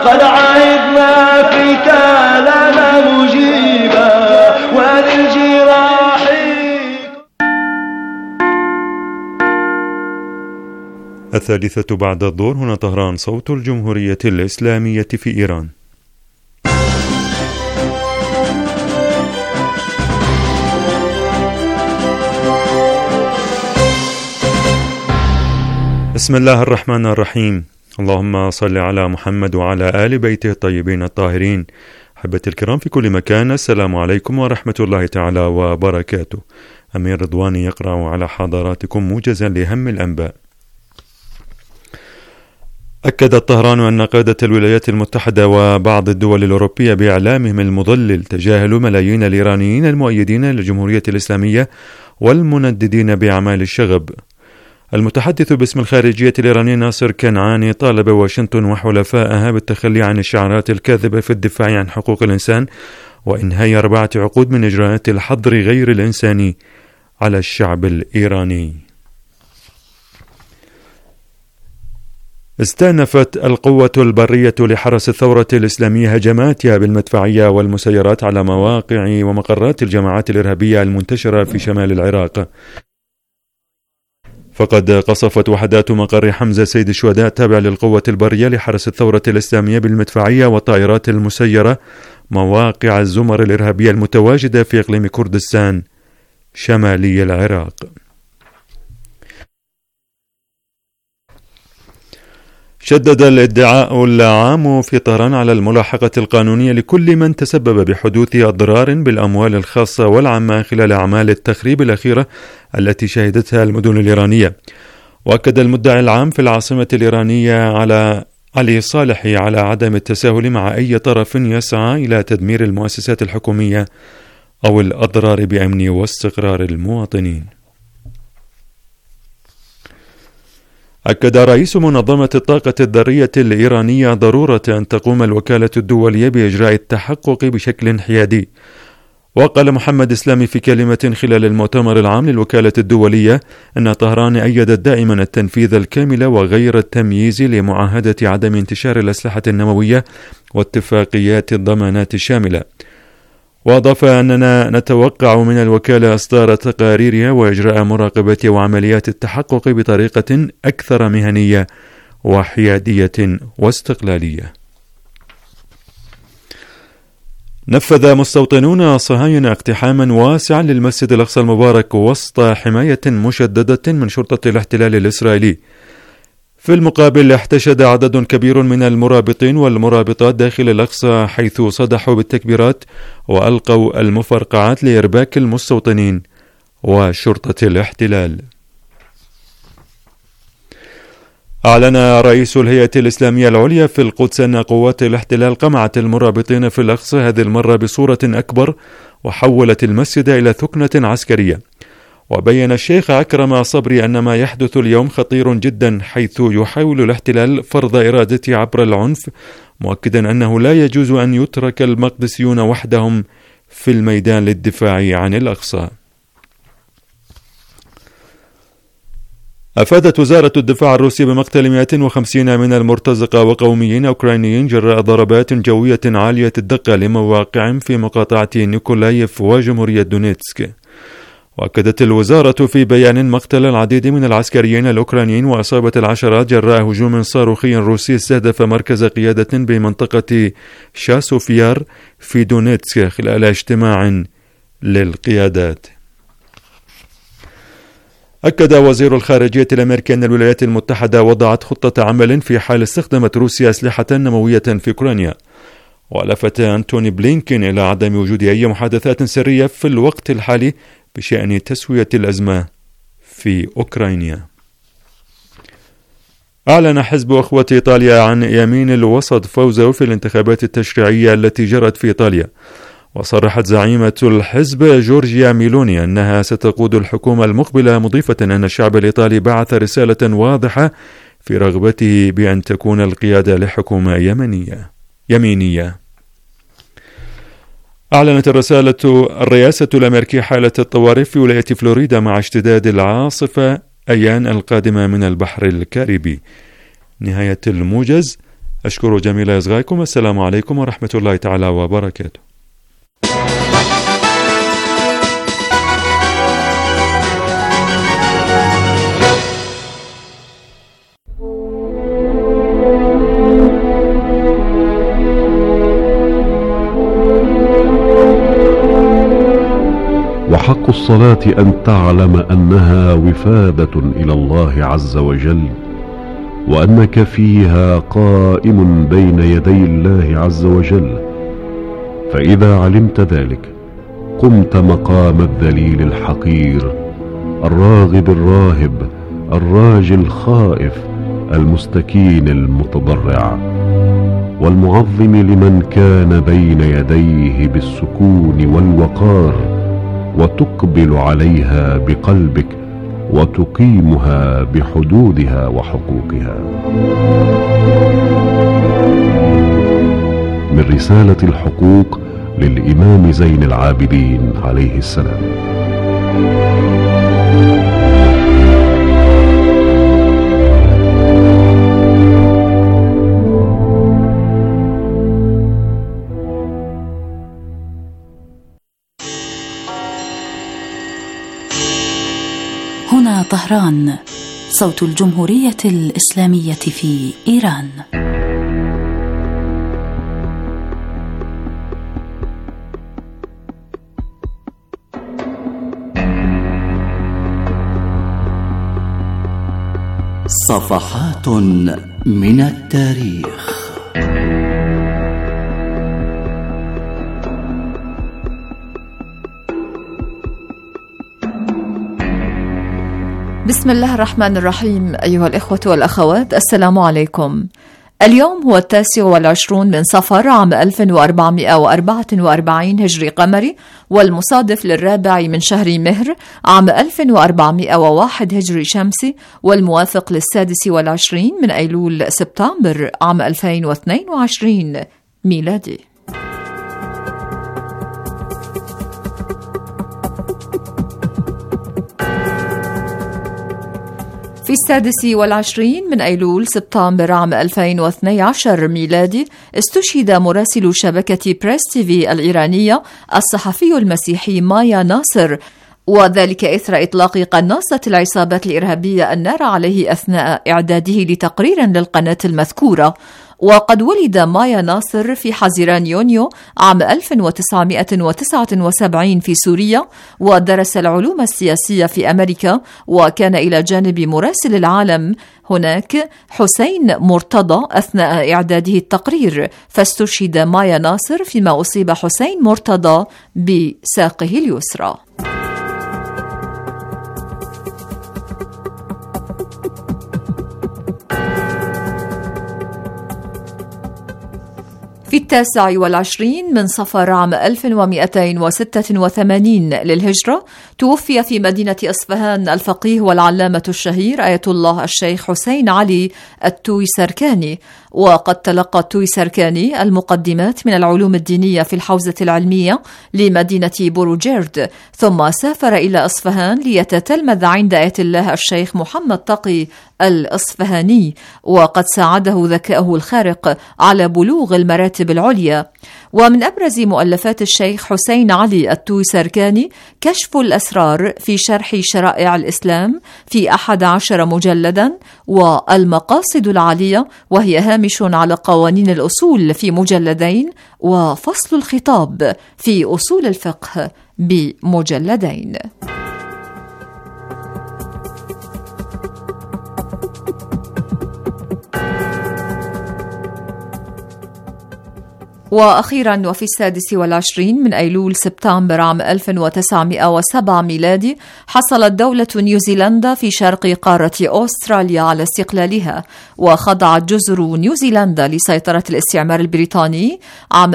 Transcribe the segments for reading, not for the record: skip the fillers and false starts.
قد عهدنا فيك لنا مجيبا وللجراح. الثالثة بعد الظهر، هنا طهران، صوت الجمهورية الإسلامية في إيران. بسم الله الرحمن الرحيم. اللهم صل على محمد وعلى آل بيته الطيبين الطاهرين. أحبتي الكرام في كل مكان، السلام عليكم ورحمة الله تعالى وبركاته. أمير رضواني يقرأ على حضراتكم موجزا لأهم الأنباء. أكدت طهران أن قادة الولايات المتحدة وبعض الدول الأوروبية بإعلامهم المضلل تجاهلوا ملايين الإيرانيين المؤيدين للجمهورية الإسلامية والمنددين بأعمال الشغب. المتحدث باسم الخارجية الإيرانية ناصر كنعاني طالب واشنطن وحلفائها بالتخلي عن الشعارات الكاذبة في الدفاع عن حقوق الإنسان وإنهاء 4 عقود من إجراءات الحظر غير الإنساني على الشعب الإيراني. استأنفت القوة البرية لحرس الثورة الإسلامية هجماتها بالمدفعية والمسيرات على مواقع ومقرات الجماعات الإرهابية المنتشرة في شمال العراق. فقد قصفت وحدات مقر حمزة سيد الشهداء التابع للقوة البرية لحرس الثورة الإسلامية بالمدفعية والطائرات المسيرة مواقع الزمر الإرهابية المتواجدة في إقليم كردستان شمالي العراق. شدد الادعاء العام في طهران على الملاحقة القانونية لكل من تسبب بحدوث أضرار بالأموال الخاصة والعامة خلال أعمال التخريب الأخيرة التي شهدتها المدن الإيرانية. وأكد المدعي العام في العاصمة الإيرانية علي صالحي على عدم التساهل مع أي طرف يسعى إلى تدمير المؤسسات الحكومية أو الأضرار بأمن واستقرار المواطنين. أكد رئيس منظمة الطاقة الذرية الإيرانية ضرورة أن تقوم الوكالة الدولية بإجراء التحقق بشكل حيادي. وقال محمد إسلامي في كلمة خلال المؤتمر العام للوكالة الدولية أن طهران أيدت دائما التنفيذ الكامل وغير التمييز لمعاهدة عدم انتشار الأسلحة النووية واتفاقيات الضمانات الشاملة. وأضاف أننا نتوقع من الوكالة إصدار تقاريرها وإجراء مراقبة وعمليات التحقق بطريقة أكثر مهنية وحيادية واستقلالية. نفذ مستوطنون صهاينة اقتحاما واسعا للمسجد الأقصى المبارك وسط حماية مشددة من شرطة الاحتلال الإسرائيلي. في المقابل احتشد عدد كبير من المرابطين والمرابطات داخل الأقصى حيث صدحوا بالتكبيرات وألقوا المفرقعات لإرباك المستوطنين وشرطة الاحتلال. أعلن رئيس الهيئة الإسلامية العليا في القدس أن قوات الاحتلال قمعت المرابطين في الأقصى هذه المرة بصورة أكبر وحولت المسجد إلى ثكنة عسكرية. وبين الشيخ عكرمة صبري أن ما يحدث اليوم خطير جدا حيث يحاول الاحتلال فرض إرادته عبر العنف، مؤكدا أنه لا يجوز أن يترك المقدسيون وحدهم في الميدان للدفاع عن الأقصى. أفادت وزارة الدفاع الروسية بمقتل 150 من المرتزقة وقوميين أوكرانيين جراء ضربات جوية عالية الدقة لمواقع في مقاطعة نيكولايف وجمهورية دونيتسك. وأكدت الوزارة في بيان مقتل العديد من العسكريين الأوكرانيين وإصابة العشرات جراء هجوم صاروخي روسي استهدف مركز قيادة بمنطقة شاسوفيار في دونيتسك خلال اجتماع للقيادات. أكد وزير الخارجية الأمريكي أن الولايات المتحدة وضعت خطة عمل في حال استخدمت روسيا أسلحة نووية في أوكرانيا. ولفت أنتوني بلينكين إلى عدم وجود أي محادثات سرية في الوقت الحالي بشأن تسوية الأزمة في أوكرانيا. أعلن حزب أخوة إيطاليا عن يمين الوسط فوزه في الانتخابات التشريعية التي جرت في إيطاليا. وصرحت زعيمة الحزب جورجيا ميلوني أنها ستقود الحكومة المقبلة، مضيفة أن الشعب الإيطالي بعث رسالة واضحة في رغبته بأن تكون القيادة لحكومة يمينية. أعلنت الرئاسة الأمريكية حالة الطوارئ في ولاية فلوريدا مع اشتداد العاصفة أيان القادمة من البحر الكاريبي. نهاية الموجز. أشكر جميل إصغائكم. السلام عليكم ورحمة الله تعالى وبركاته. وحق الصلاة أن تعلم أنها وفادة إلى الله عز وجل، وأنك فيها قائم بين يدي الله عز وجل. فإذا علمت ذلك قمت مقام الذليل الحقير، الراغب الراهب، الراجي الخائف، المستكين المتضرع، والمعظم لمن كان بين يديه بالسكون والوقار، وتقبل عليها بقلبك وتقيمها بحدودها وحقوقها. من رسالة الحقوق للإمام زين العابدين عليه السلام. هنا طهران، صوت الجمهورية الإسلامية في إيران. صفحات من التاريخ. بسم الله الرحمن الرحيم. أيها الإخوة والأخوات، السلام عليكم. اليوم هو 29 من صفر عام 1444 هجري قمري، والمصادف للرابع من شهر مهر عام 1401 هجري شمسي، والموافق ل26 من أيلول سبتمبر عام 2022 ميلادي. في 26 من أيلول سبتمبر عام 2012 ميلادي استشهد مراسل شبكة بريس تيفي الإيرانية الصحفي المسيحي مايا ناصر، وذلك إثر إطلاق قناصة العصابات الإرهابية النار عليه أثناء إعداده لتقرير للقناة المذكورة. وقد ولد مايا ناصر في حزيران يونيو عام 1979 في سوريا، ودرس العلوم السياسية في أمريكا، وكان إلى جانب مراسل العالم هناك حسين مرتضى أثناء إعداده التقرير، فاستشهد مايا ناصر فيما أصيب حسين مرتضى بساقه اليسرى. في 29 من صفر عام 1286 للهجرة توفي في مدينة إصفهان الفقيه والعلامة الشهير آية الله الشيخ حسين علي التويسركاني. وقد تلقى التويسركاني المقدمات من العلوم الدينية في الحوزة العلمية لمدينة بوروجيرد، ثم سافر إلى إصفهان ليتتلمذ عند آية الله الشيخ محمد تقي الإصفهاني، وقد ساعده ذكاؤه الخارق على بلوغ المراتب العليا. ومن أبرز مؤلفات الشيخ حسين علي التويسركاني كشف الأسرار في شرح شرائع الإسلام في 11 مجلدا، والمقاصد العالية وهي هامش على قوانين الأصول في مجلدين، وفصل الخطاب في أصول الفقه بمجلدين. وأخيرا وفي 26 من أيلول سبتمبر عام 1907 ميلادي حصلت دولة نيوزيلندا في شرق قارة أستراليا على استقلالها، وخضعت جزر نيوزيلندا لسيطرة الاستعمار البريطاني عام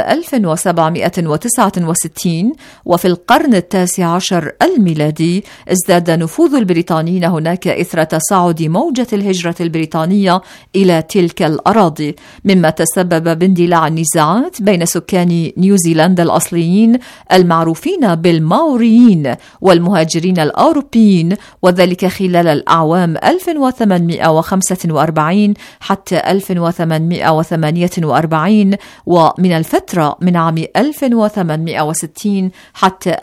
1769. وفي القرن ال19 الميلادي ازداد نفوذ البريطانيين هناك إثر تصاعد موجة الهجرة البريطانية إلى تلك الأراضي، مما تسبب باندلاع النزاعات بين سكان نيوزيلندا الأصليين المعروفين بالماوريين والمهاجرين الأوروبيين، وذلك خلال الأعوام 1845 حتى 1848، ومن الفترة من عام 1860 حتى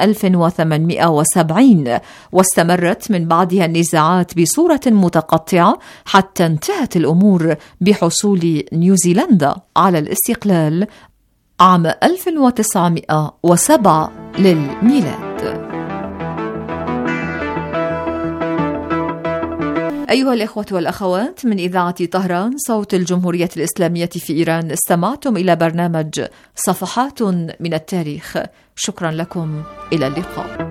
1870، واستمرت من بعدها النزاعات بصورة متقطعة حتى انتهت الأمور بحصول نيوزيلندا على الاستقلال عام 1907 للميلاد. أيها الإخوة والأخوات، من إذاعة طهران صوت الجمهورية الإسلامية في إيران، استمعتم إلى برنامج صفحات من التاريخ. شكرا لكم، إلى اللقاء.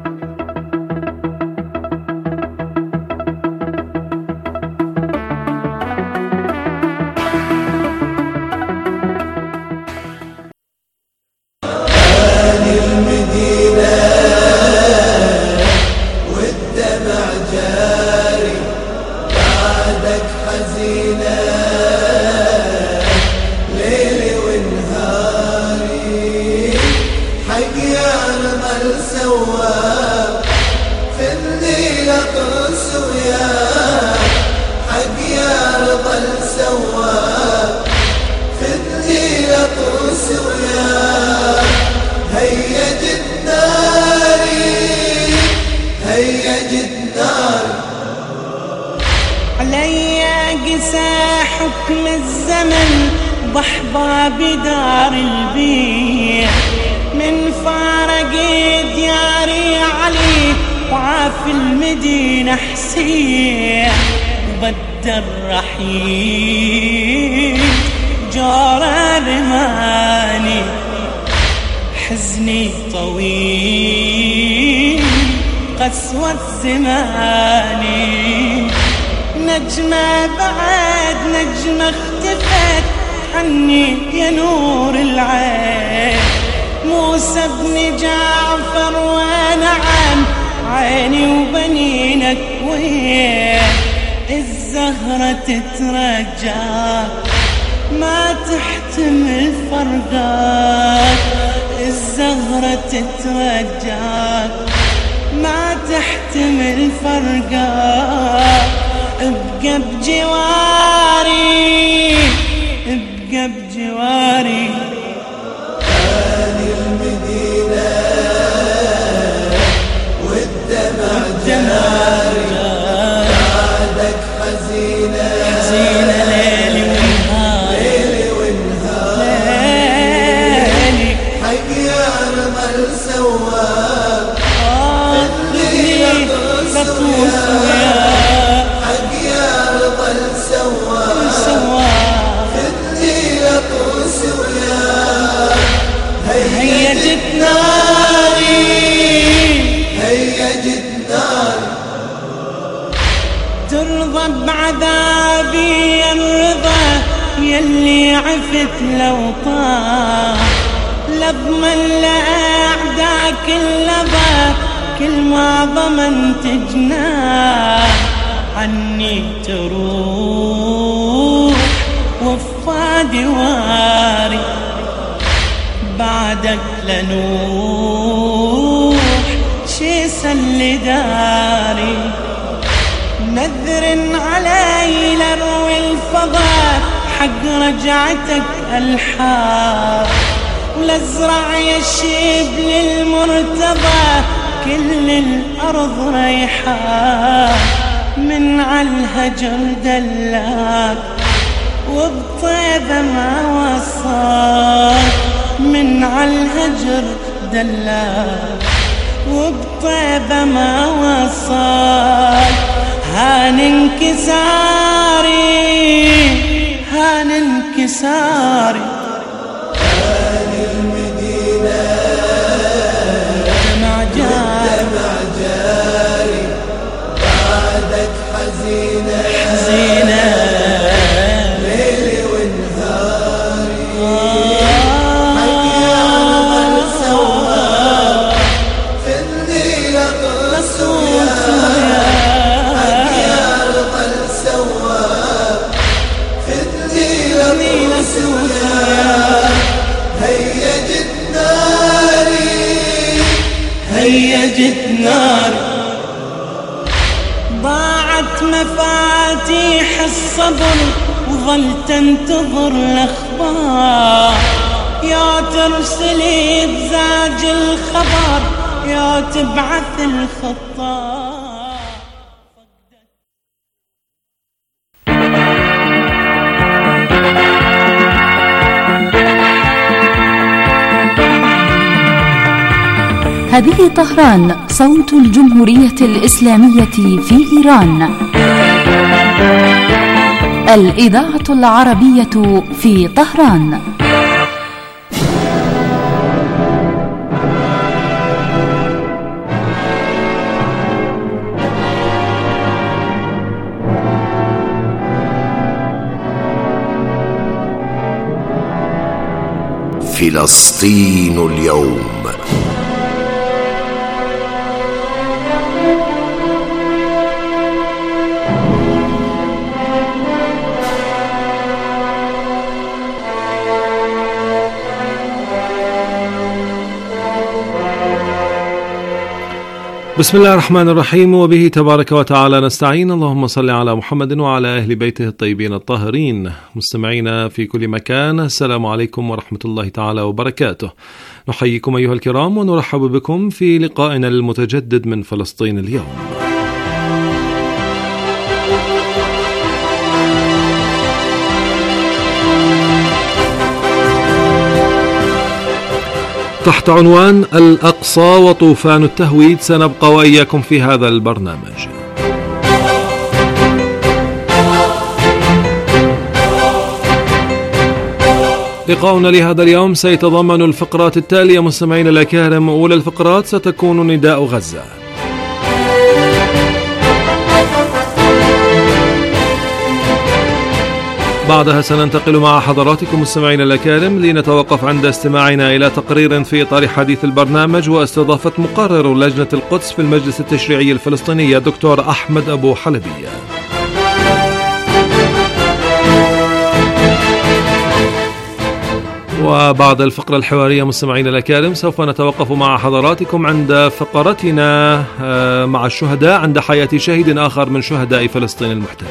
حكم الزمن ضحضة بدار البيع، من فارق دياري علي وعاف المدينة حسين، وبدل رحيل جار رماني، حزني طويل قسوة زماني، نجمة بعد نجمة اختفت عني يا نور العين، موسى بن جعفر ونعم عيني وبنينك وين، الزهرة تترجاك ما تحتمل فرقاك، الزهرة تترجاك ما تحتمل فرقاك، ابقى بجواري ابقى بجواري. هاني المدينة والدمع جاري، بعدك حزينة حزينة ليلي ونهار، ليلي ونهار، ليلي حق يا رمل سواك، اللي تطوف ترضى بعذابي الرضا يلي عفت لو طاح، لضمن لأعداك اللظى كل ما ضمنت جناح، عني تروح وفادي واري، بعدك لنوح شي سل داري، نذر علي لروي الفضاء حق رجعتك الحار، ولازرع يشيب للمرتضى كل الأرض ريحان، من عالهجر دلاك وبطيبة ما وصاك، من عالهجر دلاك وبطيبة ما وصاك، هان انكساري هان انكساري. هاني المدينة دمع جاري، بعدك حزينة حزينة ليلي ونهاري، حق يا رمل سواك في الليلة قصويا، حق يا رمل سواك في الليلة قصويا. الصبر وظل تنتظر الأخبار، يا ترسلي بزاج الخبر يا تبعث الخطار. هذه طهران، صوت الجمهورية الإسلامية في إيران. الإذاعة العربية في طهران. فلسطين اليوم. بسم الله الرحمن الرحيم، وبه تبارك وتعالى نستعين. اللهم صل على محمد وعلى أهل بيته الطيبين الطاهرين. مستمعينا في كل مكان، السلام عليكم ورحمة الله تعالى وبركاته. نحييكم أيها الكرام ونرحب بكم في لقائنا المتجدد من فلسطين اليوم. تحت عنوان الأقصى وطوفان التهويد سنبقى وإياكم في هذا البرنامج. لقاؤنا لهذا اليوم سيتضمن الفقرات التالية مستمعين الأكارم. أولى الفقرات ستكون نداء غزة، بعدها سننتقل مع حضراتكم مستمعين الأكارم لنتوقف عند استماعنا إلى تقرير في إطار حديث البرنامج واستضافة مقرر لجنة القدس في المجلس التشريعي الفلسطيني الدكتور أحمد أبو حلبية. وبعد الفقرة الحوارية مستمعين الأكارم سوف نتوقف مع حضراتكم عند فقرتنا مع الشهداء عند حياة شهيد آخر من شهداء فلسطين المحتلة.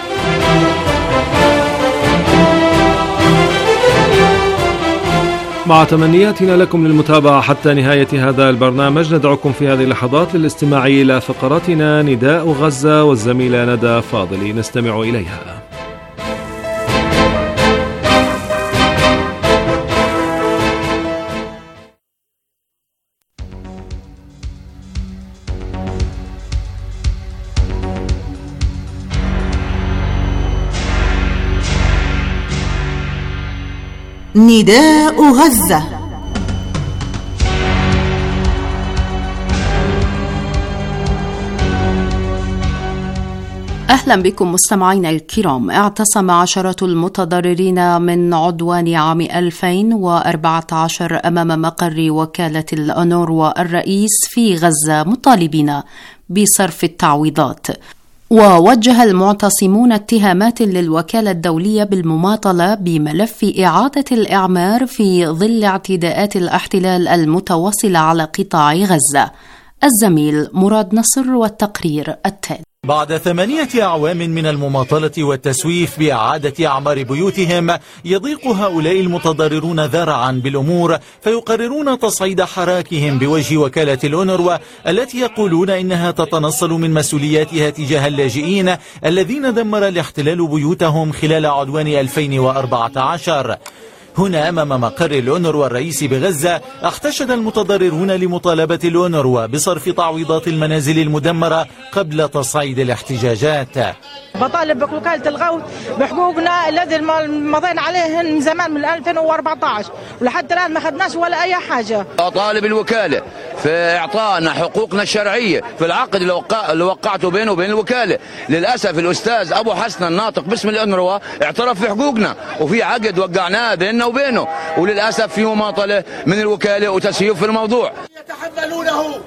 مع تمنياتنا لكم للمتابعة حتى نهاية هذا البرنامج، ندعوكم في هذه اللحظات للاستماع إلى فقرتنا نداء غزة والزميلة ندى فاضلي، نستمع إليها. نداء غزة. أهلا بكم مستمعينا الكرام. اعتصم عشرات المتضررين من عدوان عام 2014 أمام مقر وكالة الأونروا الرئيس في غزة مطالبين بصرف التعويضات. ووجه المعتصمون اتهامات للوكالة الدولية بالمماطلة بملف إعادة الإعمار في ظل اعتداءات الاحتلال المتواصلة على قطاع غزة. الزميل مراد نصر والتقرير التالي. بعد 8 أعوام من المماطلة والتسويف بإعادة أعمار بيوتهم، يضيق هؤلاء المتضررون ذرعا بالأمور، فيقررون تصعيد حراكهم بوجه وكالة الأونروا التي يقولون إنها تتنصل من مسؤولياتها تجاه اللاجئين الذين دمر الاحتلال بيوتهم خلال عدوان 2014. هنا أمام مقر الأونروا الرئيس بغزة احتشد المتضررون لمطالبة الأونروا بصرف تعويضات المنازل المدمرة قبل تصعيد الاحتجاجات. بطالب بوكالة الغوث بحقوقنا الذي مضينا عليهن من زمان من 2014 ولحد الآن ما خدناش ولا أي حاجة. أطالب الوكالة في إعطائنا حقوقنا الشرعية في العقد اللي وقعته بينه وبين الوكالة. للأسف الأستاذ أبو حسن الناطق باسم الأونروا اعترف بحقوقنا وفي عقد وقعناه بيننا وبينه، وللأسف في مماطلة من الوكالة وتسييف في الموضوع. يتحملونه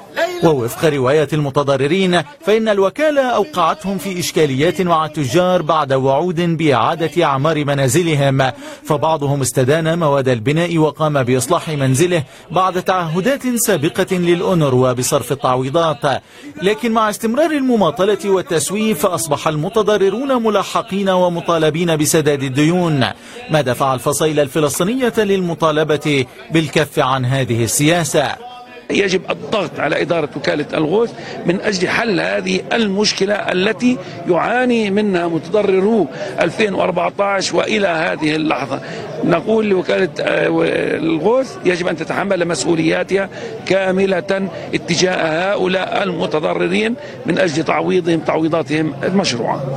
ووفق رواية المتضررين فإن الوكالة أوقعتهم في إشكاليات مع التجار بعد وعود بإعادة أعمار منازلهم، فبعضهم استدان مواد البناء وقام بإصلاح منزله بعد تعهدات سابقة للأونروا بصرف التعويضات. لكن مع استمرار المماطلة والتسويف أصبح المتضررون ملاحقين ومطالبين بسداد الديون، ما دفع الفصائل الفلسطينية للمطالبة بالكف عن هذه السياسة. يجب الضغط على إدارة وكالة الغوث من أجل حل هذه المشكلة التي يعاني منها متضررو 2014 وإلى هذه اللحظة. نقول لوكالة الغوث يجب أن تتحمل مسؤولياتها كاملة اتجاه هؤلاء المتضررين من أجل تعويضاتهم المشروعة.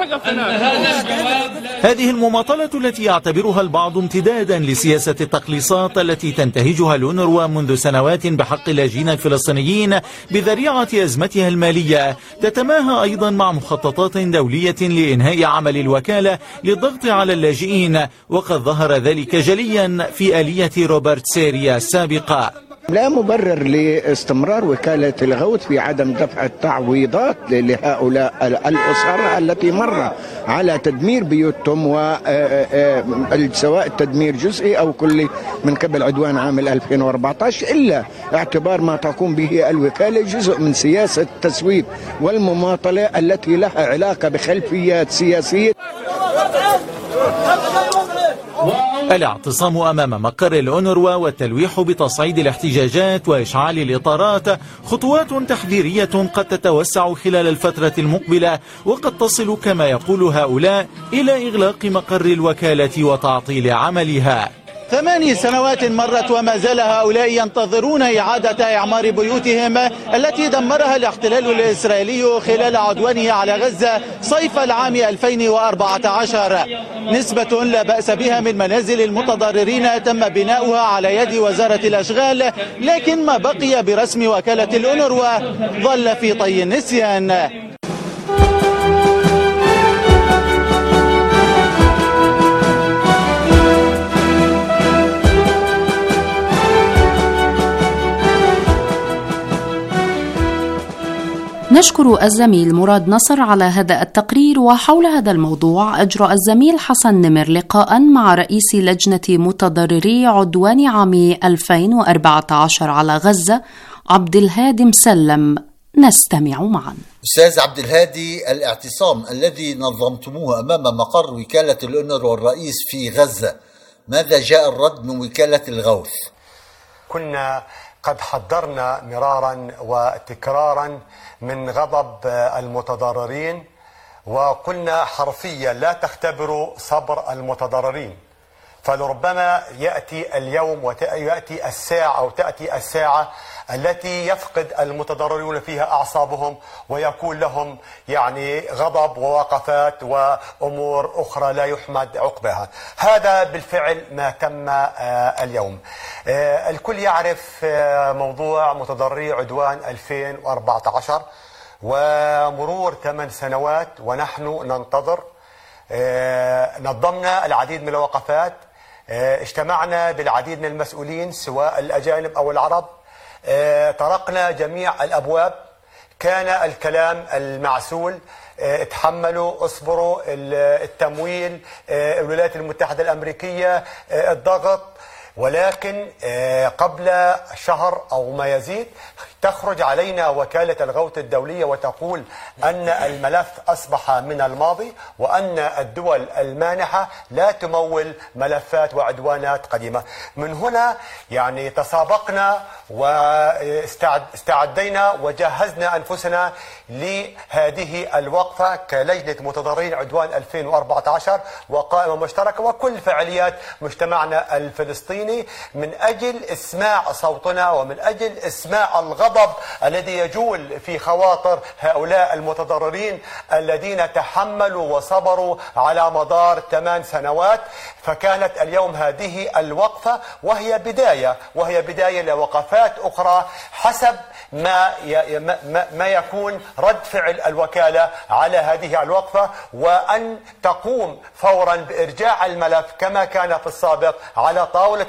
هذه المماطلة التي يعتبرها البعض امتدادا لسياسة التقليصات التي تنتهجها الأونروا منذ سنوات بحق اللاجئين الفلسطينيين بذريعة أزمتها المالية، تتماهى أيضا مع مخططات دولية لإنهاء عمل الوكالة للضغط على اللاجئين، وقد ظهر ذلك جليا في آلية روبرت سيريا السابقة. لا مبرر لاستمرار وكالة الغوث في عدم دفع التعويضات لهؤلاء الأسر التي مر على تدمير بيوتهم، سواء تدمير جزئي أو كلي من قبل عدوان عام 2014، إلا اعتبار ما تقوم به الوكالة جزء من سياسة التسويف والمماطلة التي لها علاقة بخلفيات سياسية. الاعتصام أمام مقر الأونروا والتلويح بتصعيد الاحتجاجات وإشعال الإطارات خطوات تحذيرية قد تتوسع خلال الفترة المقبلة، وقد تصل كما يقول هؤلاء إلى إغلاق مقر الوكالة وتعطيل عملها. 8 سنوات مرت وما زال هؤلاء ينتظرون إعادة إعمار بيوتهم التي دمرها الاحتلال الإسرائيلي خلال عدوانه على غزة صيف العام 2014. نسبة لا بأس بها من منازل المتضررين تم بناؤها على يد وزارة الأشغال، لكن ما بقي برسم وكالة الأونروا ظل في طي النسيان. نشكر الزميل مراد نصر على هذا التقرير. وحول هذا الموضوع أجرى الزميل حسن نمر لقاء مع رئيس لجنة متضرري عدوان عام 2014 على غزة عبد الهادي مسلم. نستمع معا. أستاذ عبد الهادي، الاعتصام الذي نظمتموه أمام مقر وكالة الأونروا والرئيس في غزة، ماذا جاء الرد من وكالة الغوث؟ كنا قد حذرنا مرارا وتكرارا من غضب المتضررين، وقلنا حرفيا لا تختبروا صبر المتضررين، فلربما يأتي اليوم ويأتي الساعة أو تأتي الساعة التي يفقد المتضررون فيها أعصابهم ويكون لهم غضب ووقفات وأمور أخرى لا يحمد عقبها. هذا بالفعل ما تم اليوم. الكل يعرف موضوع متضرري عدوان 2014 ومرور 8 سنوات ونحن ننتظر. نظمنا العديد من الوقفات، اجتمعنا بالعديد من المسؤولين سواء الأجانب أو العرب، طرقنا جميع الأبواب، كان الكلام المعسول اتحملوا، اصبروا، التمويل، الولايات المتحدة الأمريكية، الضغط. ولكن قبل شهر أو ما يزيد تخرج علينا وكالة الغوث الدولية وتقول أن الملف أصبح من الماضي، وأن الدول المانحة لا تمول ملفات وعدوانات قديمة. من هنا تسابقنا واستعدينا وجهزنا أنفسنا لهذه الوقفة كلجنة متضررين عدوان 2014 وقائمة مشتركة وكل فعاليات مجتمعنا الفلسطيني من أجل إسماع صوتنا ومن أجل إسماع الغضب الذي يجول في خواطر هؤلاء المتضررين الذين تحملوا وصبروا على مدار 8 سنوات. فكانت اليوم هذه الوقفة وهي بداية لوقفات أخرى حسب ما يكون رد فعل الوكالة على هذه الوقفة، وأن تقوم فورا بإرجاع الملف كما كان في السابق على طاولة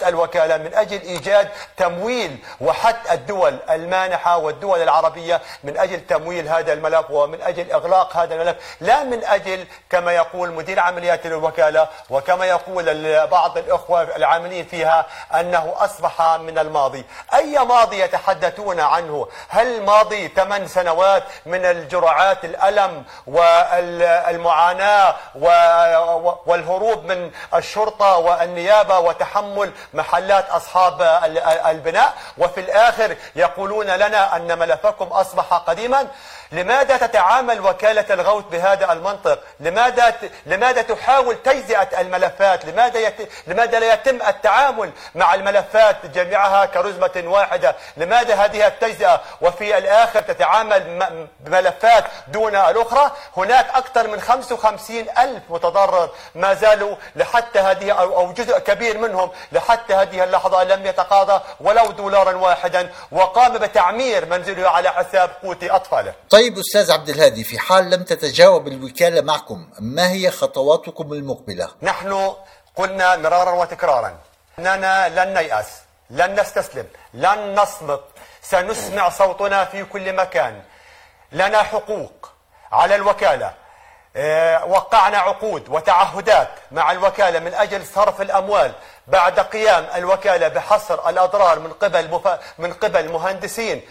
الوكالة من أجل إيجاد تمويل وحث الدول المانحة والدول العربية من أجل تمويل هذا الملف ومن أجل إغلاق هذا الملف، لا من أجل كما يقول مدير عمليات الوكالة وكما يقول بعض الأخوة العاملين فيها أنه أصبح من الماضي. أي ماضي يتحدثون عنه؟ هل ماضي 8 سنوات من الجرعات الألم والمعاناة والهروب من الشرطة والنيابة وتحمل محلات أصحاب البناء، وفي الآخر يقولون لنا أن ملفكم أصبح قديما؟ لماذا تتعامل وكالة الغوث بهذا المنطق؟ لماذا تحاول تجزئة الملفات؟ لماذا لا يتم التعامل مع الملفات جميعها كرزمة واحدة؟ لماذا هذه التجزئة وفي الآخر تتعامل بملفات دون الأخرى؟ هناك أكثر من 55,000 متضرر ما زالوا لحتى هذه أو جزء كبير منهم لحتى هذه اللحظة لم يتقاضى ولو دولارا واحدا، وقام بتعمير منزله على حساب قوت أطفاله. طيب أستاذ عبد الهادي، في حال لم تتجاوب الوكالة معكم ما هي خطواتكم المقبلة؟ نحن قلنا مرارا وتكرارا أننا لن نيأس، لن نستسلم، لن نصمت، سنسمع صوتنا في كل مكان. لنا حقوق على الوكالة، وقعنا عقود وتعهدات مع الوكالة من أجل صرف الأموال بعد قيام الوكالة بحصر الأضرار من قبل مهندسين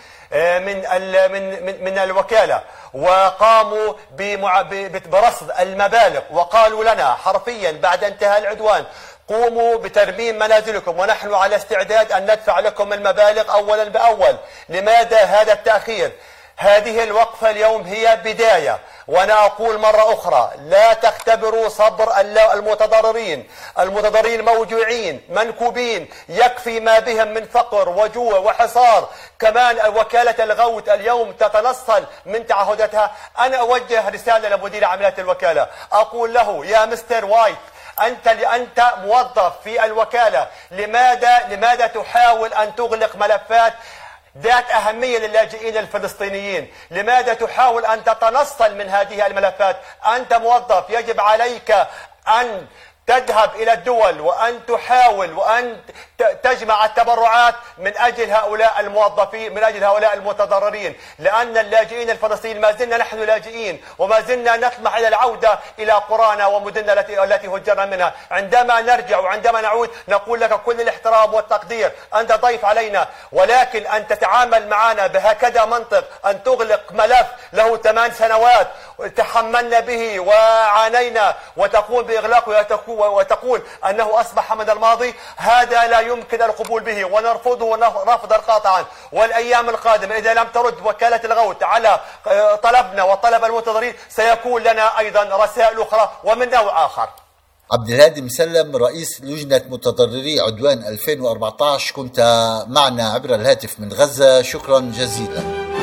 من الوكالة، وقاموا برصد المبالغ وقالوا لنا حرفيا بعد انتهاء العدوان قوموا بترميم منازلكم ونحن على استعداد أن ندفع لكم المبالغ أولا بأول. لماذا هذا التأخير؟ هذه الوقفة اليوم هي بداية، وأنا أقول مرة أخرى لا تختبروا صبر المتضررين موجوعين منكوبين، يكفي ما بهم من فقر وجوع وحصار. كمان وكالة الغوث اليوم تتنصل من تعهداتها. أنا أوجه رسالة لمدير عمليات الوكالة أقول له يا مستر وايت، أنت موظف في الوكالة، لماذا تحاول أن تغلق ملفات ذات أهمية للاجئين الفلسطينيين؟ لماذا تحاول أن تتنصل من هذه الملفات؟ أنت موظف، يجب عليك أن تذهب إلى الدول وأن تحاول وأن تجمع التبرعات من أجل هؤلاء الموظفين، من أجل هؤلاء المتضررين، لأن اللاجئين الفلسطينيين ما زلنا نحن لاجئين وما زلنا نطمح إلى العودة إلى قرانا ومدننا التي هجرنا منها. عندما نرجع وعندما نعود نقول لك كل الاحترام والتقدير، أنت ضيف علينا، ولكن أن تتعامل معنا بهكذا منطق، أن تغلق ملف له 8 سنوات تحملنا به وعانينا وتقوم بإغلاقه وتقول أنه أصبح من الماضي، هذا لا يمكن القبول به ونرفضه رفضا قاطعا. والأيام القادمة إذا لم ترد وكالة الغوث على طلبنا وطلب المتضررين سيكون لنا أيضا رسائل أخرى ومن نوع آخر. عبد الهادي مسلم، رئيس لجنة متضرري عدوان 2014، كنت معنا عبر الهاتف من غزة، شكرا جزيلا.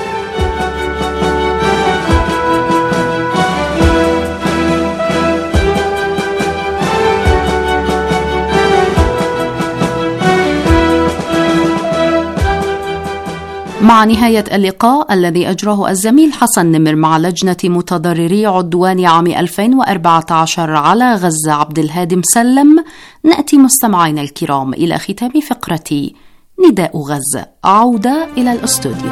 مع نهاية اللقاء الذي أجراه الزميل حسن نمر مع لجنة متضرري عدوان عام 2014 على غزة عبد الهادي مسلم، نأتي مستمعينا الكرام إلى ختام فقرة نداء غزة. عودة إلى الأستوديو.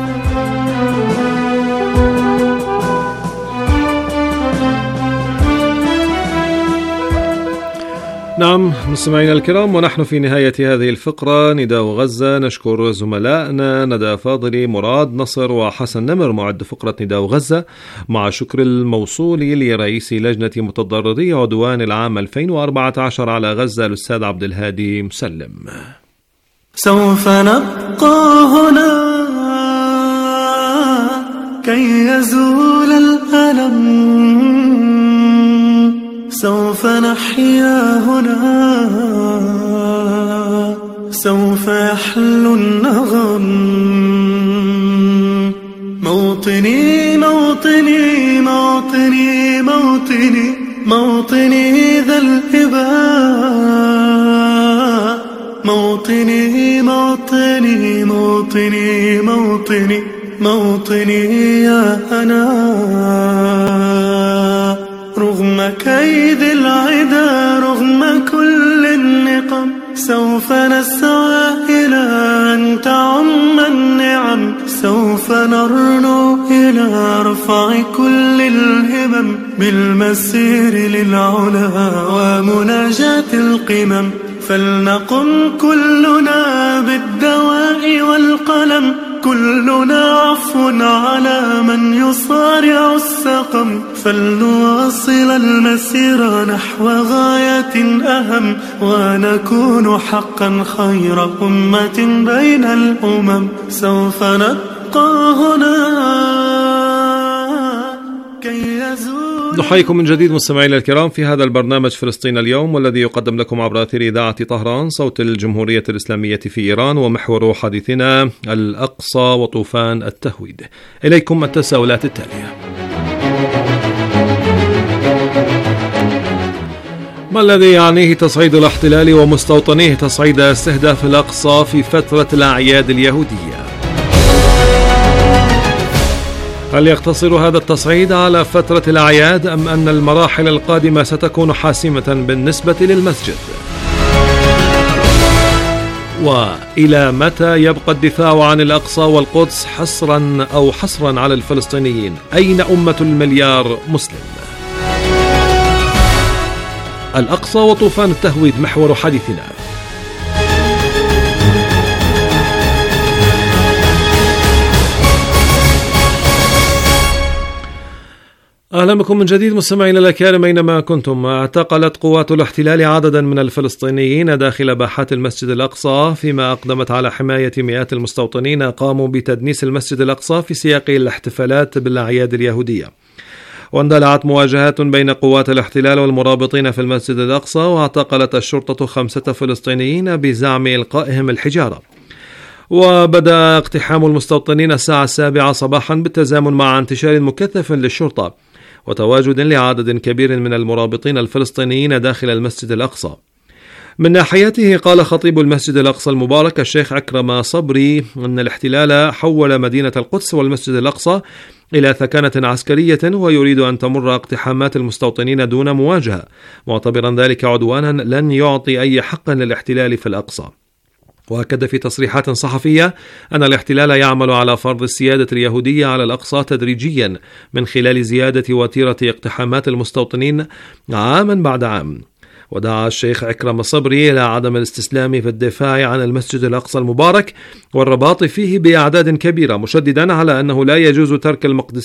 نعم مستمعينا الكرام، ونحن في نهاية هذه الفقرة نداء غزة، نشكر زملائنا ندى فاضلي، مراد نصر وحسن نمر معد فقرة نداء غزة، مع شكر الموصول لرئيس لجنة متضرري عدوان العام 2014 على غزة الأستاذ عبد الهادي مسلم. سوف نبقى هنا كي يزول الألم، سوف نحيا هنا، سوف يحلو النغم. موطني موطني موطني موطني موطني ذا الإباء، موطني موطني موطني موطني موطني يا أنا. رغم كيد العدا، رغم كل النقم، سوف نسعى إلى أن تعم النعم، سوف نرنو إلى رفع كل الهمم، بالمسير للعلا ومناجاة القمم. فلنقم كلنا بالدواء والقلم، كلنا عفو على من يصارع السقم. فلنواصل المسير نحو غاية أهم، ونكون حقا خير أمة بين الأمم. سوف نبقى هنا كي يزول. نحييكم من جديد مستمعينا الكرام في هذا البرنامج فلسطين اليوم، والذي يقدم لكم عبر أثير إذاعة طهران صوت الجمهورية الإسلامية في إيران، ومحور حديثنا الأقصى وطوفان التهويد. إليكم التساؤلات التالية: ما الذي يعنيه تصعيد الاحتلال ومستوطنيه تصعيد استهداف الأقصى في فترة الأعياد اليهودية؟ هل يقتصر هذا التصعيد على فترة الأعياد أم أن المراحل القادمة ستكون حاسمة بالنسبة للمسجد؟ وإلى متى يبقى الدفاع عن الأقصى والقدس حصرا على الفلسطينيين؟ أين أمة المليار مسلم؟ الأقصى وطوفان التهويد محور حديثنا. أهلا بكم من جديد مستمعينا الأكارم أينما كنتم. اعتقلت قوات الاحتلال عددا من الفلسطينيين داخل باحات المسجد الأقصى، فيما أقدمت على حماية مئات المستوطنين قاموا بتدنيس المسجد الأقصى في سياق الاحتفالات بالأعياد اليهودية. واندلعت مواجهات بين قوات الاحتلال والمرابطين في المسجد الأقصى، واعتقلت الشرطة 5 فلسطينيين بزعم إلقائهم الحجارة. وبدأ اقتحام المستوطنين الساعة 7 صباحا بالتزامن مع انتشار مكثف للشرطة وتواجد لعدد كبير من المرابطين الفلسطينيين داخل المسجد الأقصى. من ناحيته قال خطيب المسجد الأقصى المبارك الشيخ عكرمة صبري أن الاحتلال حول مدينة القدس والمسجد الأقصى إلى ثكنة عسكرية، ويريد أن تمر اقتحامات المستوطنين دون مواجهة، معتبرا ذلك عدوانا لن يعطي أي حق للاحتلال في الأقصى. وأكد في تصريحات صحفية أن الاحتلال يعمل على فرض السيادة اليهودية على الأقصى تدريجيا من خلال زيادة وتيرة اقتحامات المستوطنين عاما بعد عام. ودعا الشيخ عكرمة صبري إلى عدم الاستسلام في الدفاع عن المسجد الأقصى المبارك والرباط فيه بأعداد كبيرة، مشددا على أنه لا يجوز ترك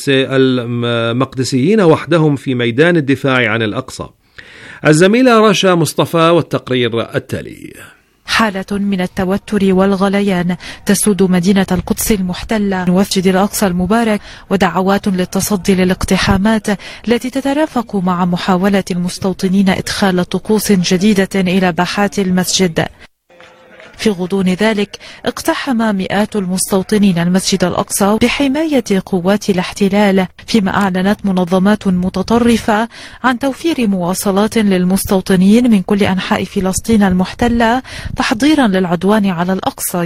المقدسيين وحدهم في ميدان الدفاع عن الأقصى. الزميلة رشا مصطفى والتقرير التالي. حالة من التوتر والغليان تسود مدينة القدس المحتلة ومسجد الأقصى المبارك، ودعوات للتصدي للاقتحامات التي تترافق مع محاولة المستوطنين إدخال طقوس جديدة إلى باحات المسجد. في غضون ذلك اقتحم مئات المستوطنين المسجد الأقصى بحماية قوات الاحتلال، فيما أعلنت منظمات متطرفة عن توفير مواصلات للمستوطنين من كل أنحاء فلسطين المحتلة تحضيرا للعدوان على الأقصى.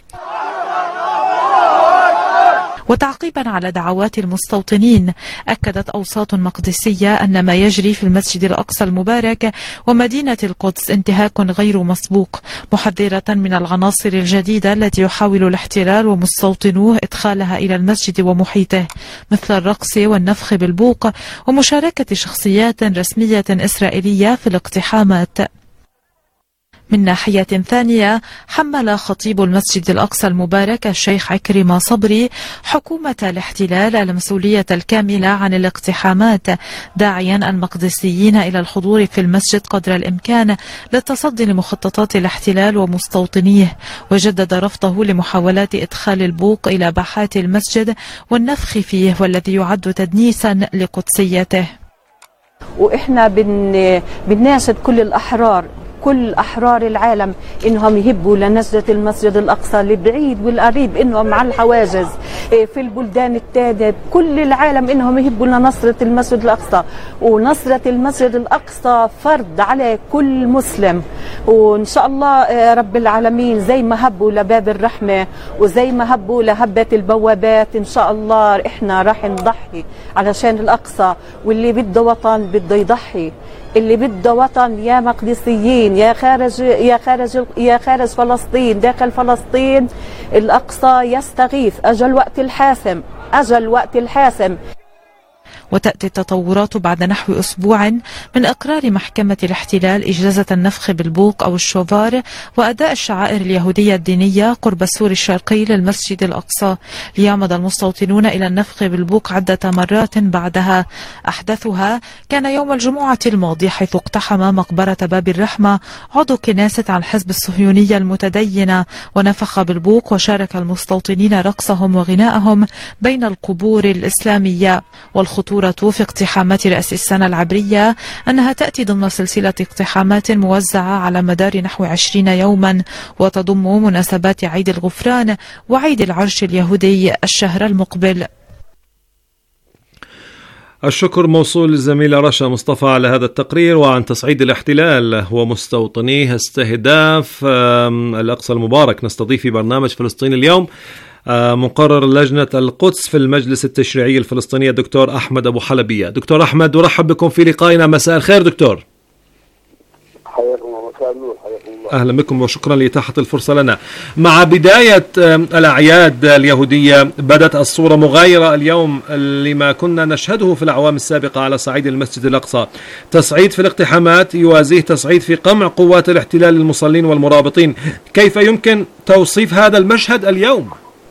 وتعقيبا على دعوات المستوطنين، أكدت أوساط مقدسية أن ما يجري في المسجد الأقصى المبارك ومدينة القدس انتهاك غير مسبوق، محذرة من العناصر الجديدة التي يحاول الاحتلال ومستوطنوه إدخالها إلى المسجد ومحيطه، مثل الرقص والنفخ بالبوق ومشاركة شخصيات رسمية إسرائيلية في الاقتحامات. من ناحية ثانية، حمل خطيب المسجد الأقصى المبارك الشيخ عكرمة صبري حكومة الاحتلال المسؤولية الكاملة عن الاقتحامات، داعيا المقدسيين إلى الحضور في المسجد قدر الإمكان للتصدي لمخططات الاحتلال ومستوطنيه، وجدد رفضه لمحاولات إدخال البوق إلى باحات المسجد والنفخ فيه، والذي يعد تدنيسا لقدسيته. وإحنا بنناشد كل أحرار العالم إنهم يهبوا لنجدة المسجد الأقصى البعيد والقريب، إنهم على الحواجز في البلدان التانية، كل العالم إنهم يهبوا لنصرة المسجد الأقصى. ونصرة المسجد الأقصى فرض على كل مسلم، وإن شاء الله رب العالمين زي ما هبوا لباب الرحمة وزي ما هبوا لهبة البوابات، إن شاء الله إحنا راح نضحي علشان الأقصى، واللي بده وطن بده يضحي. اللي بده وطن يا مقدسيين يا خارج فلسطين، داخل فلسطين الأقصى يستغيث. أجل الوقت الحاسم. وتأتي التطورات بعد نحو أسبوع من إقرار محكمة الاحتلال إجازة النفخ بالبوق أو الشوفار وأداء الشعائر اليهودية الدينية قرب السور الشرقي للمسجد الأقصى. ليعمد المستوطنون إلى النفخ بالبوق عدة مرات بعدها. أحدثها كان يوم الجمعة الماضي، حيث اقتحم مقبرة باب الرحمة عضو كنيسة عن الحزب الصهيونية المتدينة ونفخ بالبوق، وشارك المستوطنين رقصهم وغناءهم بين القبور الإسلامية. والخطورة في اقتحامات رأس السنة العبرية أنها تأتي ضمن سلسلة اقتحامات موزعة على مدار نحو 20 يوما، وتضم مناسبات عيد الغفران وعيد العرش اليهودي الشهر المقبل. الشكر موصول للزميلة رشا مصطفى على هذا التقرير. وعن تصعيد الاحتلال ومستوطنيه استهداف الأقصى المبارك، نستضيف في برنامج فلسطين اليوم مقرر لجنة القدس في المجلس التشريعي الفلسطيني الدكتور أحمد أبو حلبية. دكتور أحمد، أرحب بكم في لقائنا. مساء الخير دكتور. حياكم الله. مساء النور. حياكم الله. أهلا بكم وشكرا لإتاحة الفرصة لنا. مع بداية الأعياد اليهودية بدت الصورة مغايرة اليوم لما كنا نشهده في الأعوام السابقة على صعيد المسجد الأقصى. تصعيد في الاقتحامات يوازيه تصعيد في قمع قوات الاحتلال للمصلين والمرابطين. كيف يمكن توصيف هذا المشهد اليوم؟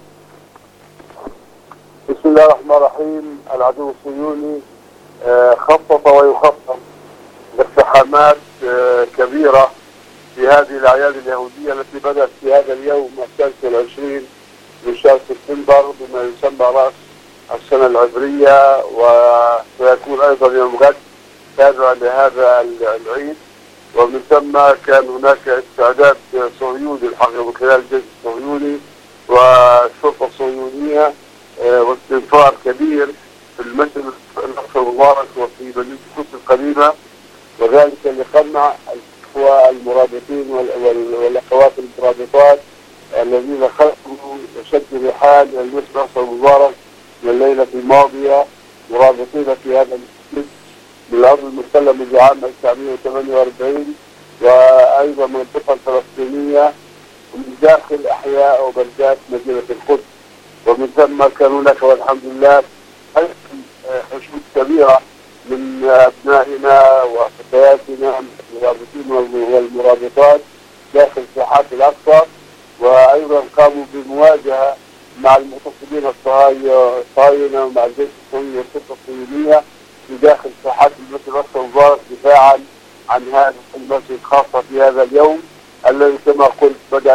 بسم الله الرحمن الرحيم. العدو الصهيوني خطط ويخطط لاقتحامات كبيرة في هذه الأعياد اليهودية التي بدأت في هذا اليوم 23 من شهر سبتمبر بما يسمى رأس السنة العبرية، وسيكون أيضا يوم غد تابع لهذا العيد. ومن ثم كان هناك استعداد صهيوني الحقيقة من خلال الجيش الصهيوني والشرطة الصهيونية واستنفار كبير في المسجد الأقصى المبارك وفي مدينة القدس القديمة، وذلك لقمع الإخوة المرابطين والأخوات المرابطات الذين خرجوا وشدوا رحال المسجد الأقصى المبارك من الليلة الماضية مرابطين في هذا المسجد من الأرض المسلمة منذ عام 1948 وأيضا من الضفة الفلسطينية ومن داخل أحياء وبلدات مدينة القدس. ومن ثم كان هناك والحمد لله حشود كبيرة من أبنائنا وفتياتنا المرابطين والمرابطات داخل ساحات الأقصى، وأيضا قاموا بمواجهة مع المغتصبين الصهاينة ومع الجيش الصهيوني والشرطة الصهيونية في داخل ساحات المسجد الأقصى المبارك دفاعا عن هذا المسجد، خاصة في هذا اليوم الذي كما قلت بدأ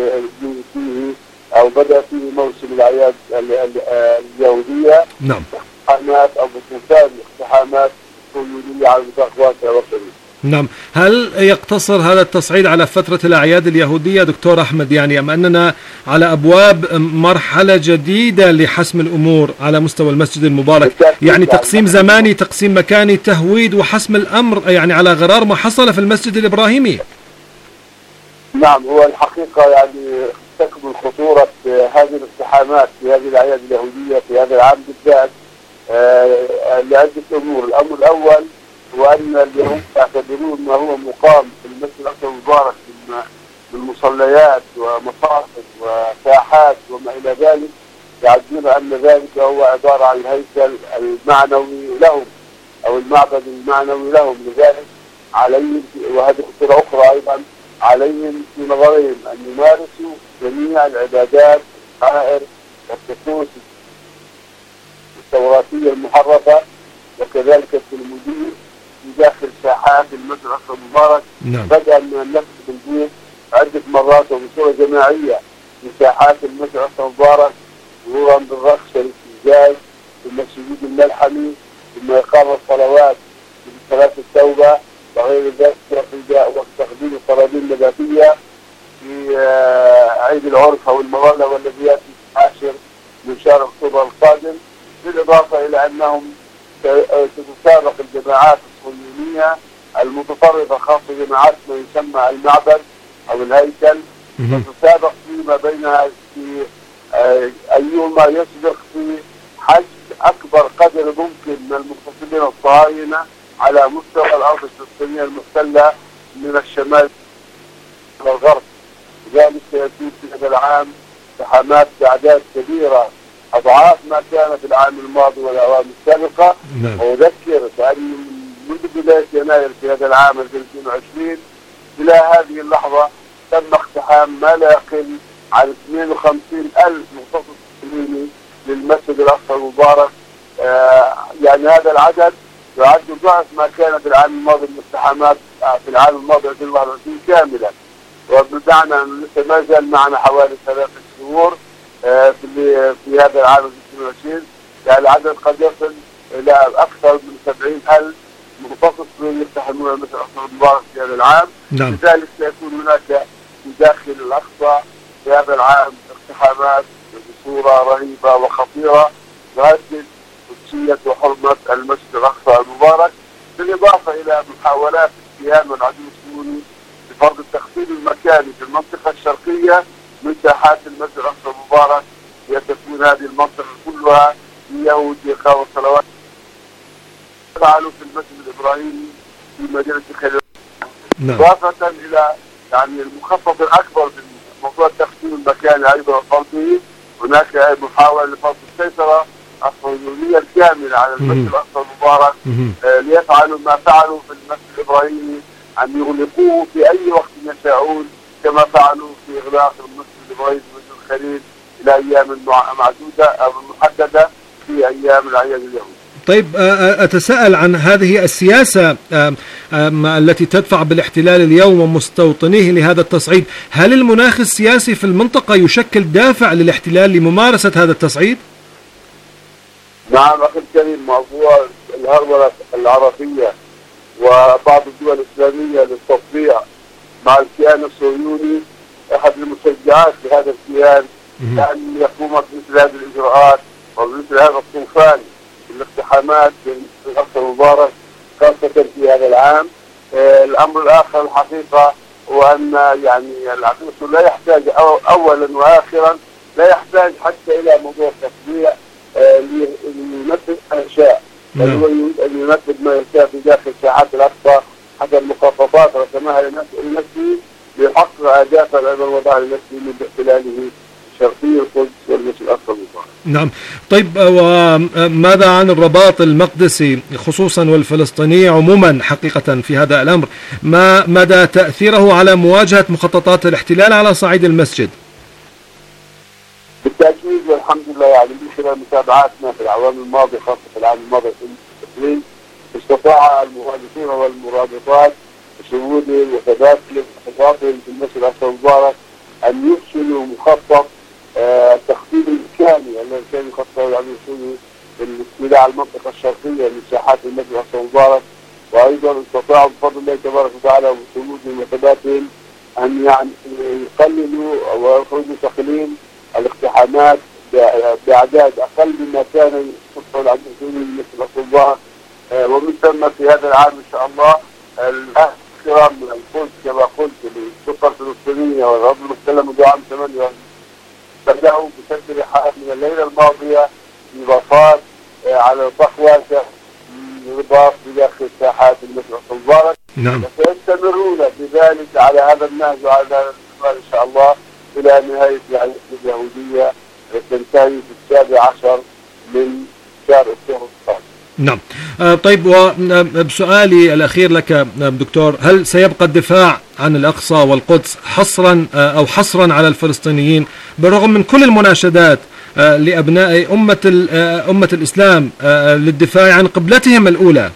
فيه موسم الأعياد اليهودية. نعم. اقتحامات أو باستنفار اقتحامات صهيونية على نطاق واسع وكبير. نعم. هل يقتصر هذا التصعيد على فترة الأعياد اليهودية دكتور أحمد، يعني أم أننا على أبواب مرحلة جديدة لحسم الأمور على مستوى المسجد المبارك، يعني تقسيم زماني تقسيم مكاني تهويد وحسم الأمر يعني على غرار ما حصل في المسجد الإبراهيمي؟ نعم، هو الحقيقة يعني تكمن خطورة هذه الاقتحامات في هذه الأعياد اليهودية في هذا العام بالذات لعدة أمور. الأمر الأول هو أن اليهود يعتبرون ما هو مقام في المسجد الأقصى المبارك من مصليات ومصاحف وساحات وما إلى ذلك، يعتبرون أن ذلك هو عبارة عن الهيكل المعنوي لهم أو المعبد المعنوي لهم. لذلك عليهم، وهذه خطورة أخرى أيضا، عليهم في نظرهم أن يمارسوا جميع العبادات الشعائر والطقوس التوراتية المحرفة وكذلك التلمودية في داخل ساحات المسجد الأقصى المبارك. بدءا من النفخ بالبيت عدة مرات وبصورة جماعية في ساحات المسجد الأقصى المبارك، مرورا بالرقص والاستهزاء ثم السجود الملحمي ثم إقامة الصلوات في صلاة التوبة وغير ذلك وتقديم القرابين النباتية في عيد العرف أو المظلة والذي يأتي في 10 من شهر أكتوبر القادم، بالإضافة إلى أنهم تتسابق الجماعات الصهيونية المتطرفة خاصة جماعات ما يسمى المعبد أو الهيكل، تتسابق فيما بينها في أيهما يسبق في حج أكبر قدر ممكن من المغتصبين الصهاينة على مستوى الأرض الفلسطينية المحتلة من الشمال إلى الغرب. لذلك سيكون في هذا العام اقتحامات بأعداد كبيرة أضعاف ما كان في العام الماضي والأعوام السابقة. وأذكر بأن منذ بداية يناير في هذا العام 2020 إلى هذه اللحظة تم اقتحام ما لا يقل عن 52,000 مختص فلسطيني للمسجد الأقصى المبارك. يعني هذا العدد يعد ضعف ما كان في العام الماضي من الاقتحامات في العام الماضي 2021 كاملا. وبدأنا لسه ما زال معنا حوالي 3 شهور في هذا العام 2020. يعني العدد قد يصل إلى أكثر من 70,000 مختص يقتحمون المسجد الأقصى المبارك في هذا العام. لذلك سيكون هناك في داخل الأقصى في هذا العام اقتحامات بصورة رهيبة وخطيرة تهدد قدسية وحرمة المسجد الأقصى المبارك، بالإضافة إلى محاولات الكيان والعدو السوري بفرض التخطيط المكاني في المنطقة الشرقية من ساحات المسجد الأقصى المبارك، لتكون هذه المنطقة كلها ليهود يقاموا الصلوات. فعلوا في المسجد الإبراهيمي في مدينة خليل. إضافة إلى يعني المخطط الأكبر في موضوع التخطيط المكاني أيضا فرضه، هناك محاولة لفرض السيطرة الصهيونية الكاملة على المسجد الأقصى المبارك، ليفعلوا ما فعلوا في المسجد الإبراهيمي، أن يغلقوه في أي وقت يشاءون كما فعلوا في إغلاق المسجد الإبراهيمي في مسجد الخليل إلى أيام معدودة أو محددة في أيام الأعياد اليهود. طيب أتساءل عن هذه السياسة التي تدفع بالاحتلال اليوم ومستوطنيه لهذا التصعيد. هل المناخ السياسي في المنطقة يشكل دافع للاحتلال لممارسة هذا التصعيد؟ نعم أخي الكريم، موضوع الهرولة العربية وبعض الدول الإسلامية للتطبيع مع الكيان الصهيوني أحد المشجعات لهذا الكيان، لأن يقوم بمثل هذه الإجراءات وبمثل هذا الطوفان الاقتحامات في الأقصى المبارك خاصة في هذا العام. الأمر الآخر الحقيقة هو أن يعني العدو لا يحتاج أولا وآخرا لا يحتاج حتى إلى موضوع التطبيع لينفذ ما يشاء، بل هو يريد أن ينفذ ما يشاء في داخل ساحات الأقصى حتى المخططات رسمها لنفسه ليحقق أهدافا أيضا وضعها لنفسه من احتلاله شرقي القدس والمسجد الأقصى المبارك. نعم. طيب وماذا عن الرباط المقدسي خصوصا والفلسطيني عموما حقيقة في هذا الأمر؟ ما مدى تأثيره على مواجهة مخططات الاحتلال على صعيد المسجد؟ بالتأكيد والحمد لله، يعني من خلال متابعاتنا في الأعوام الماضية خاصة في العام الماضي 2020 استطاع المخالفين والمرابطات بشهودهم وتبادل خطابهم في المسجد الأقصى المبارك أن يفشلوا مخطط التخطيط الكامل الذي كان يخطط العدو السوري بالاستيلاء على المنطقة الشرقية من ساحات المسجد الأقصى المبارك. وأيضا استطاعوا بفضل الله تبارك وتعالى وبشهودهم وتبادلهم أن يعني يقللوا ويخرجوا تقليل الاقتحامات بأعداد أقل مما كان يخطط العدو السوري من المسجد الأقصى المبارك. ومن ثم في هذا العام إن شاء الله الكرام من القدس كما قلت للسلطة الفلسطينية والأرض المحتلة منذ عام 8 بدأوا بسد رحلات من الليلة الماضية إضافات على نطاق واسع للرباط بداخل ساحات المسجد الأقصى المبارك. نعم. وسيستمرون بذلك على هذا النهج وعلى هذا الاستمرار إن شاء الله إلى نهاية العهد اليهودية تنتهي في 17 من شهر أكتوبر القادم. نعم. طيب وبسؤالي الأخير لك دكتور، هل سيبقى الدفاع عن الأقصى والقدس حصرا على الفلسطينيين بالرغم من كل المناشدات لأبناء أمة الإسلام للدفاع عن قبلتهم الأولى؟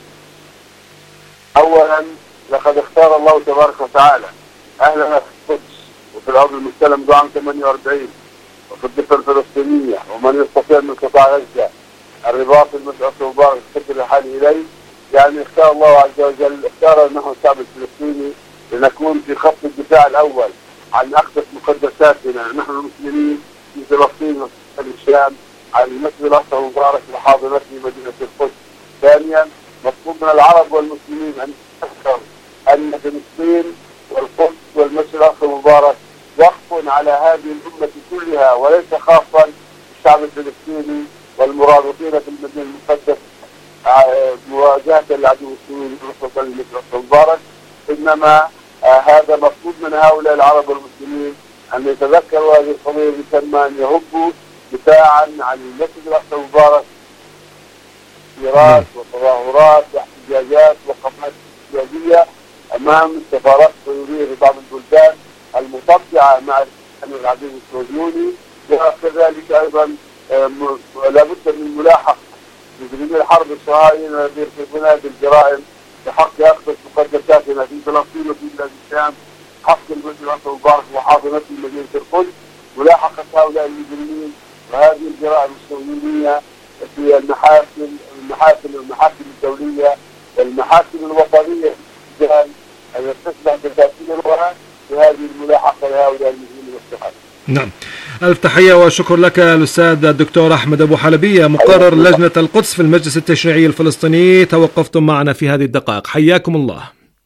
أولا لقد اختار الله تبارك وتعالى أهلنا في القدس وفي الأرض المحتلة منذ عام 48 وفي الضفة الفلسطينية، ومن يستطيع من قطاع غزة الرباط المسجد الأقصى المبارك يخطر الحال إليه. يعني اختار الله عز وجل، اختار نحن الشعب الفلسطيني لنكون في خط الدفاع الأول عن أقدس مقدساتنا نحن المسلمين في فلسطين وفي الشام، عن المسجد الأقصى المبارك وحاضنته مدينة القدس. ثانيا مطلوب من العرب والمسلمين أن يتذكروا أن فلسطين والقدس والمسجد الأقصى المبارك وقف على هذه الأمة كلها وليس خاصا بالشعب الفلسطيني والمرابطين في المدينة المقدسة. مواجهة العدو الصهيوني خصوصا مثل مبارك، إنما هذا مطلوب من هؤلاء العرب والمسلمين أن يتذكروا هذه القضية بسمى أن يهبوا دفاعا عن المسجد الأقصى المبارك، اعتراضات وتظاهرات واحتجاجات وقمات احتجاجية أمام السفارات الصهيونية في بعض البلدان المطبعة مع العدو الصهيوني، وكذلك أيضا لابد من ملاحقة مجرمي الحرب الصهاينة الذين يرتكبون هذه الجرائم بحق أقصى مقدساتنا في فلسطين وفي بلاد الشام، حق المسجد الأقصى المبارك وحاضنته مدينة القدس، ملاحقة هؤلاء المجرمين وهذه الجرائم الصهيونية في المحاكم الدولية والمحاكم الوطنية أن تصبح بتأثيرها بهذه الملاحقة لهؤلاء المجرمين والسحاب. نعم، ألف تحية وشكر لك الأستاذ الدكتور أحمد أبو حلبية، مقرر لجنة القدس في المجلس التشريعي الفلسطيني، توقفتم معنا في هذه الدقائق، حياكم الله.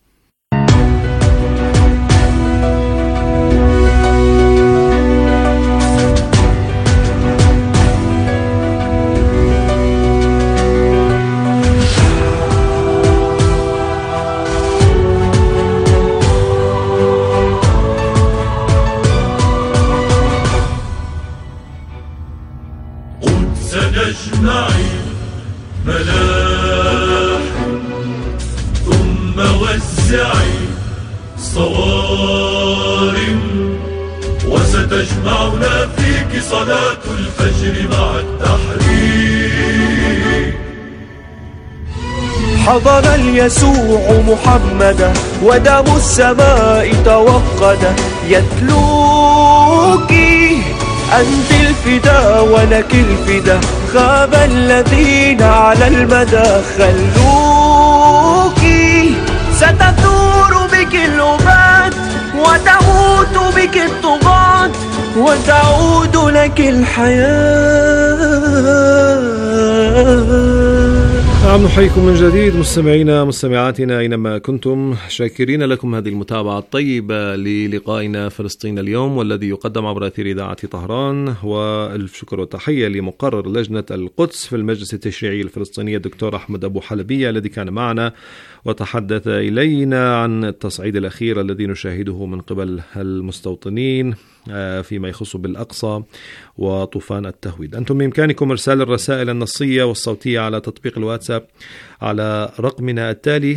نجمعي ملاح ثم وزعي صوارم، وستجمعنا فيك صلاة الفجر مع التحرير. حضر اليسوع محمدا ودم السماء توقد، يتلوك أنت الفدا ولك الفدا، خاب الذين على المدى خلوك، ستثور بك الأمات وتموت بك الطغاة وتعود لك الحياة. نعم، نحييكم من جديد مستمعينا مستمعاتنا أينما كنتم، شاكرين لكم هذه المتابعة الطيبة للقائنا فلسطين اليوم والذي يقدم عبر أثير إذاعة طهران، والف شكر وتحية لمقرر لجنة القدس في المجلس التشريعي الفلسطيني الدكتور أحمد أبو حلبية الذي كان معنا وتحدث إلينا عن التصعيد الأخير الذي نشاهده من قبل المستوطنين فيما يخص بالأقصى وطوفان التهويد. أنتم بإمكانكم إرسال الرسائل النصية والصوتية على تطبيق الواتساب على رقمنا التالي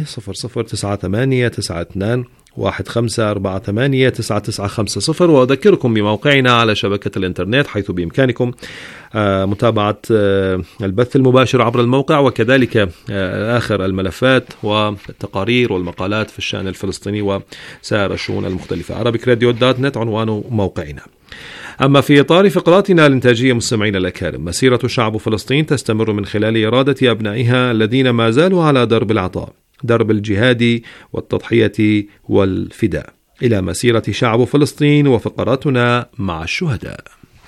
00989215489950، وأذكركم بموقعنا على شبكة الإنترنت حيث بإمكانكم متابعة البث المباشر عبر الموقع، وكذلك آخر الملفات والتقارير والمقالات في الشأن الفلسطيني وسائر الشؤون المختلفة. arabicradio.net عنوان موقعنا. أما في إطار فقراتنا الإنتاجية مستمعين الأكارم، مسيرة شعب فلسطين تستمر من خلال إرادة أبنائها الذين ما زالوا على درب العطاء، درب الجهاد والتضحية والفداء، إلى مسيرة شعب فلسطين وفقراتنا مع الشهداء.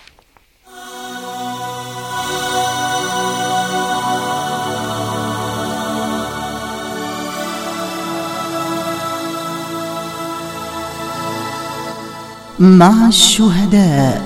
مع الشهداء.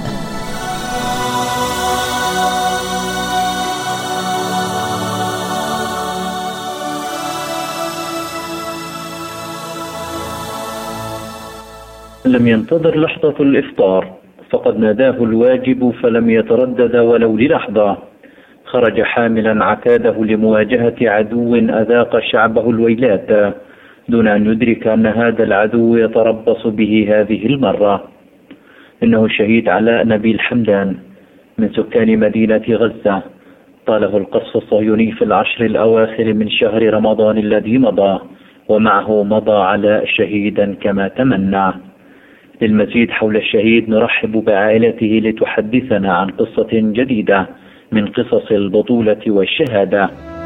لم ينتظر لحظة الإفطار، فقد ناداه الواجب فلم يتردد ولو للحظة. خرج حاملا عتاده لمواجهة عدو أذاق شعبه الويلات دون أن يدرك أن هذا العدو يتربص به هذه المرة. إنه الشهيد علاء نبيل حمدان من سكان مدينة غزة، طاله القصف الصهيوني في العشر الأواخر من شهر رمضان الذي مضى، ومعه مضى علاء شهيدا كما تمنى. للمزيد حول الشهيد نرحب بعائلته لتحدثنا عن قصة جديدة من قصص البطولة والشهادة.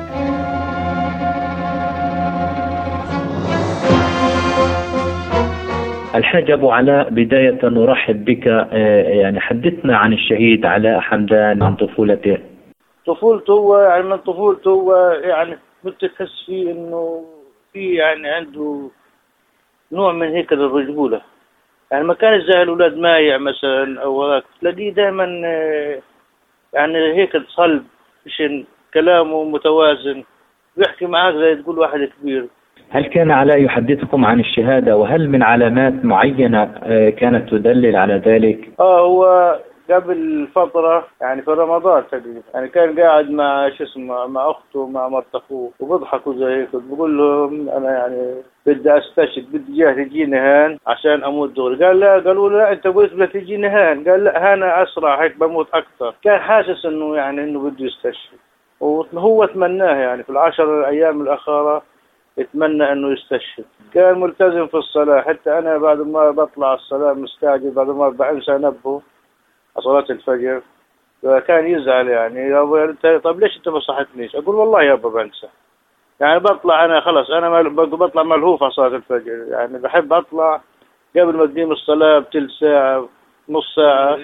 الحاج أبو علاء، بداية نرحب بك، يعني حدثنا عن الشهيد علاء حمدان، عن طفولته. طفولته يعني من طفولته يعني كنت تحس فيه انه في يعني عنده نوع من هيك الرجولة، يعني ما كان زي الأولاد مايع مثلا أو هيك، تلاقيه دائما يعني هيك صلب، كلامه متوازن، بيحكي معك زي تقول واحد كبير. هل كان علاء يحدثكم عن الشهادة، وهل من علامات معينة كانت تدلل على ذلك؟ هو قبل فترة يعني في رمضان تقريبا يعني كان قاعد مع مع أخته مع مرت أخوه وبضحكوا زي هيك، بقول لهم أنا يعني بدي أستشهد، بدي جاه تجيني هان عشان أموت دغري. قال لا، قالوا لا أنت قلت بدك تجيني هان. قال لا أنا أسرع هيك بموت أكثر. كان حاسس إنه يعني إنه بده يستشهد، وهو تمناه يعني في ال10 أيام الأخيرة يتمنى انه يستشهد. كان ملتزم في الصلاة، حتى انا بعد ما بطلع الصلاة مستعجل بعد ما بنسى انبه صلاة الفجر فكان يزعل يعني يابا طب ليش انت ما صحتنيش؟ اقول والله يابا بنسى. يعني بطلع انا خلص انا بطلع ملهوف على صلاة الفجر، يعني بحب اطلع قبل ما تقيم الصلاة بتلت ساعة نص ساعة،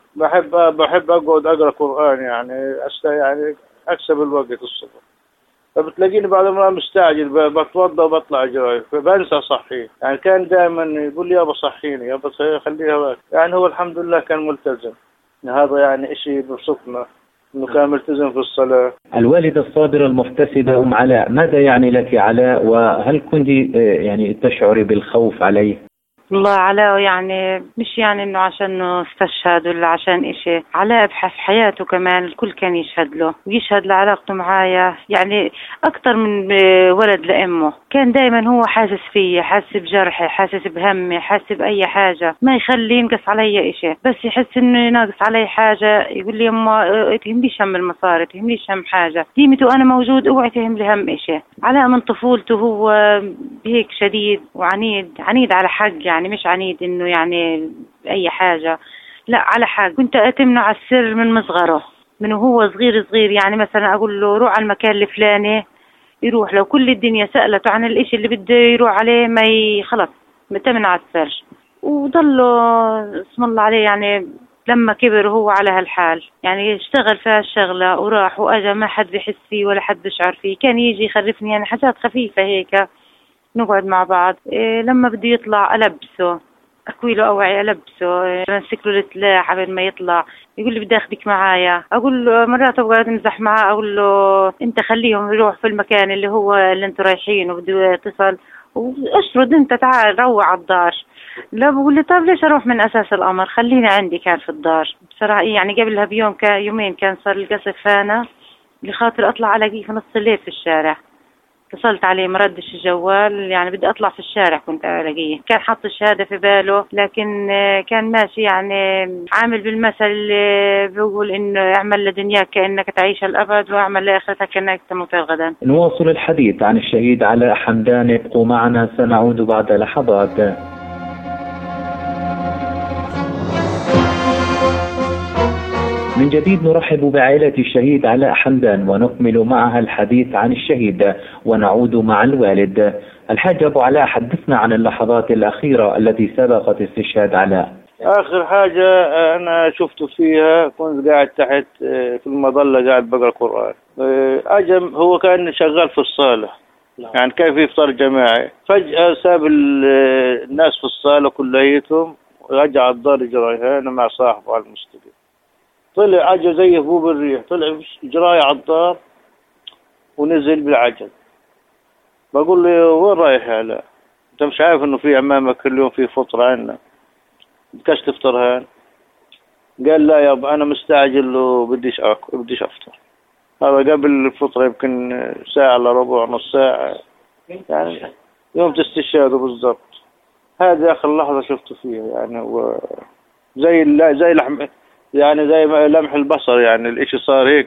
بحب اقعد اقرا قرآن يعني يعني اكسب الوقت الصبح. فبتلاقيني بعد ما مستعجل بتوضى وبطلع جراي فبنسى صحي. يعني كان دائما يقول لي يابا صحيني يابا خليها بقى. يعني هو الحمد لله كان ملتزم، هذا يعني اشي بيبسطنا انه كان ملتزم في الصلاة. الوالدة الصابرة المحتسبة أم علاء، ماذا يعني لك علاء، وهل كنت يعني تشعري بالخوف عليه؟ والله علاء يعني مش يعني انه عشان استشهد ولا عشان اشي، علاء بحس حياته كمان الكل كان يشهد له ويشهد لعلاقته معايا يعني اكتر من ولد لامه. كان دايما هو حاسس فيي، حاسس بجرحي، حاسس بهمي، حاسس باي حاجة، ما يخلي ينقص علي اشي، بس يحس انه ناقص علي حاجة يقول لي يما تهمليش هم المصاري، تهمليش هم حاجة، ديمته انا موجود اوعي تهملي هم اشي. علاء من طفولته هو هيك شديد وعنيد، عنيد على حق يعني مش عنيد انه يعني اي حاجة، لا على حق. كنت اتمنع السر من مصغره، من وهو صغير يعني مثلا اقول له روح على المكان الفلاني يروح، لو كل الدنيا سألته عن الاشي اللي بده يروح عليه ما خلص متمنع السر. وضله اسم الله عليه يعني لما كبر هو على هالحال، يعني اشتغل في هالشغلة وراح واجا ما حد بيحس فيه ولا حد بيشعر فيه. كان يجي يخرفني يعني حاجات خفيفة هيك نقعد مع بعض. لما بده يطلع ألبسه، أكوي له أوعي ألبسه، أمسك له السلاح قبل ما يطلع، يقول لي بدي أخذك معايا. أقول له مرات أبغى أمزح معاه أقول له أنت خليهم يروح في المكان اللي أنتوا رايحينه وبده يتصل واشرد أنت تعال روح على الدار. لا بقول لي طيب ليش أروح من أساس الأمر، خليني عندي. كان في الدار بصراحة يعني قبلها يومين كان صار القصف هنا لخاطر أطلع ألاقيه في نص الليل في الشارع. اتصلت عليه ما ردش الجوال، يعني بدي اطلع في الشارع كنت الاقيه. كان حط الشهاده في باله لكن كان ماشي يعني عامل بالمثل اللي بيقول انه اعمل لدنياك كانك تعيش الابد واعمل لاخرتك كانك تموت غدا. نواصل الحديث عن الشهيد علاء حمدان، ابقوا معنا سنعود بعد لحظات. من جديد نرحب بعائلة الشهيد علاء حمدان ونكمل معها الحديث عن الشهيد ونعود مع الوالد. الحاج أبو علاء، حدثنا عن اللحظات الأخيرة التي سبقت استشهاد علاء. آخر حاجة أنا شفته فيها كنت قاعد تحت في المظلة قاعد بقرأ قرآن. أجم هو كان شغال في الصالة يعني كان في إفطار جماعي، فجأة ساب الناس في الصالة كليتهم ورجع الدار جرايهان مع صاحبه على المستقبل. طلع عجل زي هبوب الريح، طلع جراي على الدار ونزل بالعجل. بقول له وين رايح يا علاء؟ انت مش عارف انه في امامك كل يوم في فطرة عنا، بدكش تفطر هان؟ قال لا يابا انا مستعجل وبديش افطر. هذا قبل الفطرة يمكن ساعة الا ربع نص ساعة، يعني يوم استشهاده بالضبط. هذه اخر لحظة شفته فيها يعني هو زي لحم يعني زي لمح البصر، يعني الاشي صار هيك.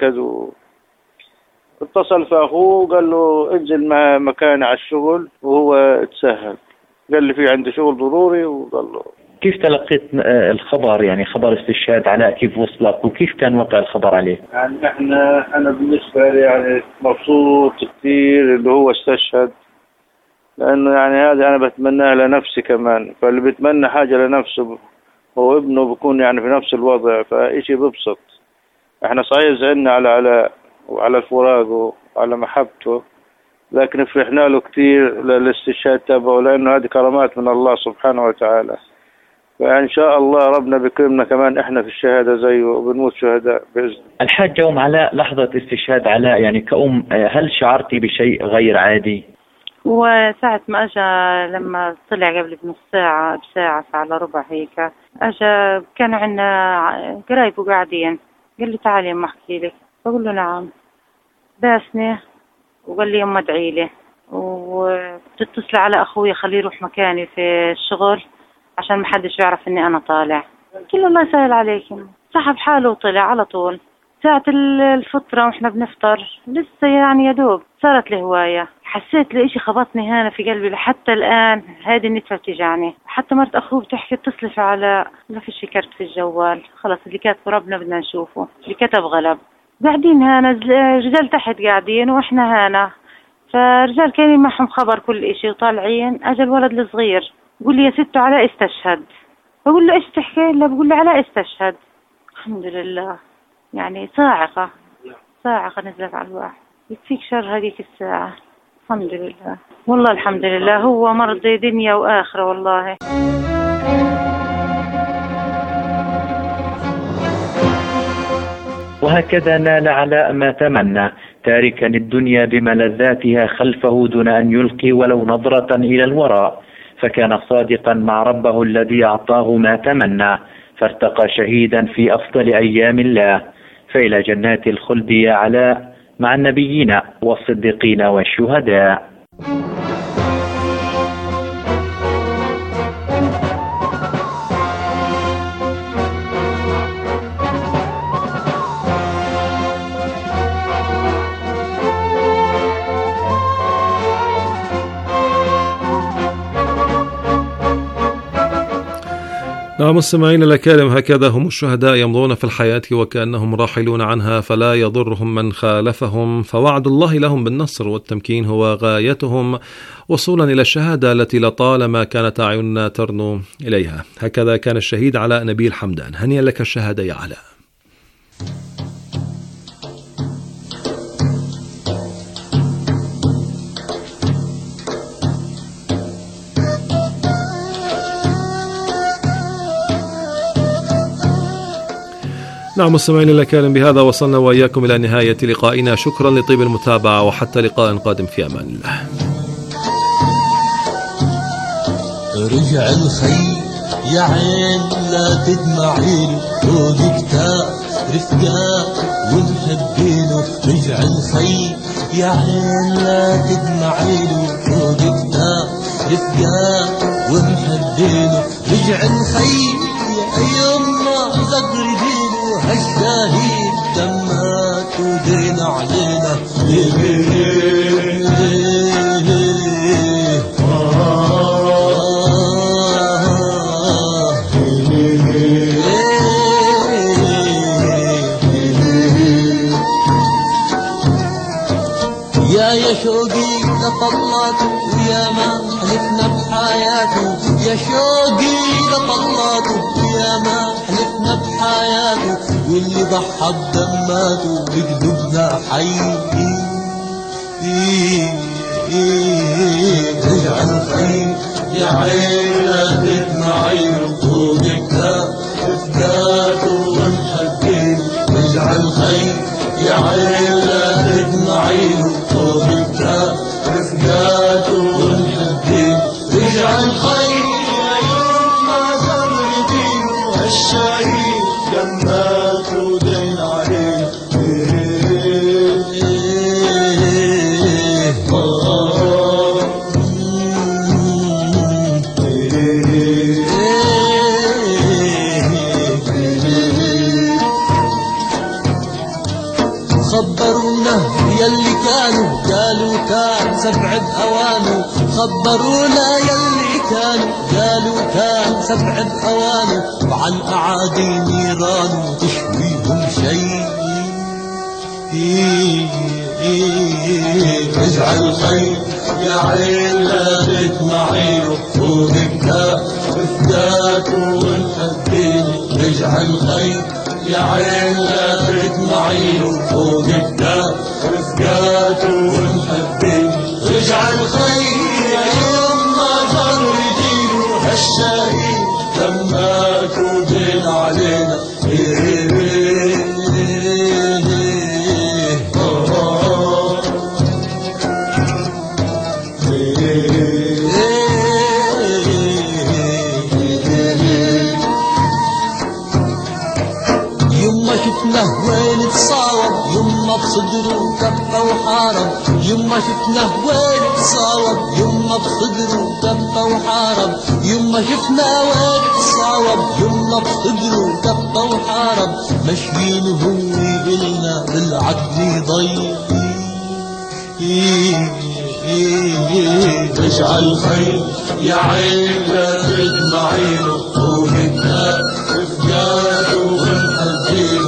اتصل في اخوه وقال له انزل مكاني على الشغل، وهو تسهل قال لي في عندي شغل ضروري وقال له. كيف تلقيت الخبر، يعني خبر استشهاد علاء كيف وصلك وكيف كان وقع الخبر عليه؟ يعني انا بالنسبة لي يعني مبسوط كثير اللي هو استشهد، لانه يعني هذا انا بتمناها لنفسي كمان، فاللي بيتمنى حاجة لنفسه هو ابنه بيكون يعني في نفس الوضع، فإشي ببسط. احنا صحيح زعلنا على علاء وعلى الفراق وعلى محبته، لكن فرحنا له كثير للاستشهاد تبعه، لأنه هذه كرامات من الله سبحانه وتعالى. فإن شاء الله ربنا بكرمنا كمان إحنا في الشهادة زيه وبنموت شهداء بإذن. الحاجة أم علاء، لحظة استشهاد علاء يعني كأم هل شعرتي بشيء غير عادي؟ وساعة ما أجا لما طلع قبل بنص ساعة بساعة على ربع هيك أجا كانوا عندنا قرايب وقاعدين، قال لي تعالي أما أحكي لك، بقول له نعم، باسني وقال لي يما ادعي لي وتتصل على أخوي خليه يروح مكاني في الشغل عشان ما حدش يعرف إني أنا طالع. قلت له الله يسهل عليكم، سحب حاله وطلع على طول. ساعة الفطرة وإحنا بنفطر لسه يعني يدوب صارت لي هواية، حسيت لإشي خبطني هنا في قلبي لحتى الآن هذه النتفة بتجعني. حتى مرت أخوه بتحكي اتصل في علاء، لا في شي كرت في الجوال، خلص اللي كاتب ربنا بدنا نشوفه، اللي كتب غلب. قاعدين هنا رجال تحت قاعدين وإحنا هنا، فرجال كانوا معهم خبر كل إشي وطالعين. أجا الولد الصغير بقول لي يا ست علاء استشهد، بقول له إيش تحكي؟ لا بقول لي علاء استشهد. الحمد لله، يعني صاعقة نزلت على الواحد، يكفيك شر هذيك الساعة. الحمد لله والله الحمد لله، هو مرض دنيا وآخرة والله. وهكذا نال علاء ما تمنى، تاركا الدنيا بملذاتها خلفه دون أن يلقي ولو نظرة إلى الوراء، فكان صادقا مع ربه الذي أعطاه ما تمنى، فارتقى شهيدا في أفضل أيام الله، فإلى جنات الخلد يا علاء مع النبيين والصديقين والشهداء. نعم مستمعينا الأكارم، هكذا هم الشهداء يمضون في الحياة وكأنهم راحلون عنها، فلا يضرهم من خالفهم، فوعد الله لهم بالنصر والتمكين هو غايتهم وصولا إلى الشهادة التي لطالما كانت أعيننا ترنو إليها. هكذا كان الشهيد علاء نبيل حمدان. هنيئا لك الشهادة يا علاء. نعم مستمعين الأكارم، بهذا وصلنا وإياكم إلى نهاية لقائنا. شكرا لطيب المتابعة وحتى لقاء قادم في أمان الله. رجع الخي يا عين لا تدمعيله، فوق كتاب رفقاء ونحبينه. رجع الخي يا عين لا تدمعيله، فوق كتاب رفقاء ونحبينه. رجع الخي يا يما زغردينه، هالشهيد دمات ودين علينا. يا شوقي لطلاته ويا ما حلفنا بحياته، يا شوقي لطلاته ويا ما حلفنا بحياته، واللي ضحى بدماته بقلوبنا حي. رجع الخير يا عين لا تدمعينه، فوق كتاب رفقاته ونحبينه. رجع الخير يا عين لا تدمعينه، فوق كتاب رفقاته ونحبينه. رجع الخير يا يما زغردينه، هالشهيد دمات ودين علينا. خبرونا يلي كانوا قالوا كان سبع بأوانه، خبرونا يلي كانوا قالوا كان سبع بأوانه، وعن أعادي نيرانه تشويهم شيء. رجع الخير يا عين لا تدمعينه، فوق كتاب رفقاته ونحبينه. رجع الخير يا عين لا تدمعينه، فوق كتاب رفقاته ونحبينه. رجع الخير يا يما زغردينه، هالشهيد دمات شفناه وين تصاوب يما بصدره كفى وحارب، يما شفناه وين تصاوب يما بصدره كفى وحارب، يما شفناه وين تصاوب يما بصدره كفى وحارب، ماشيين هو إلنا بالعدل ضيق اجعل خير يا عين لا تجمعينه ومنا افجاته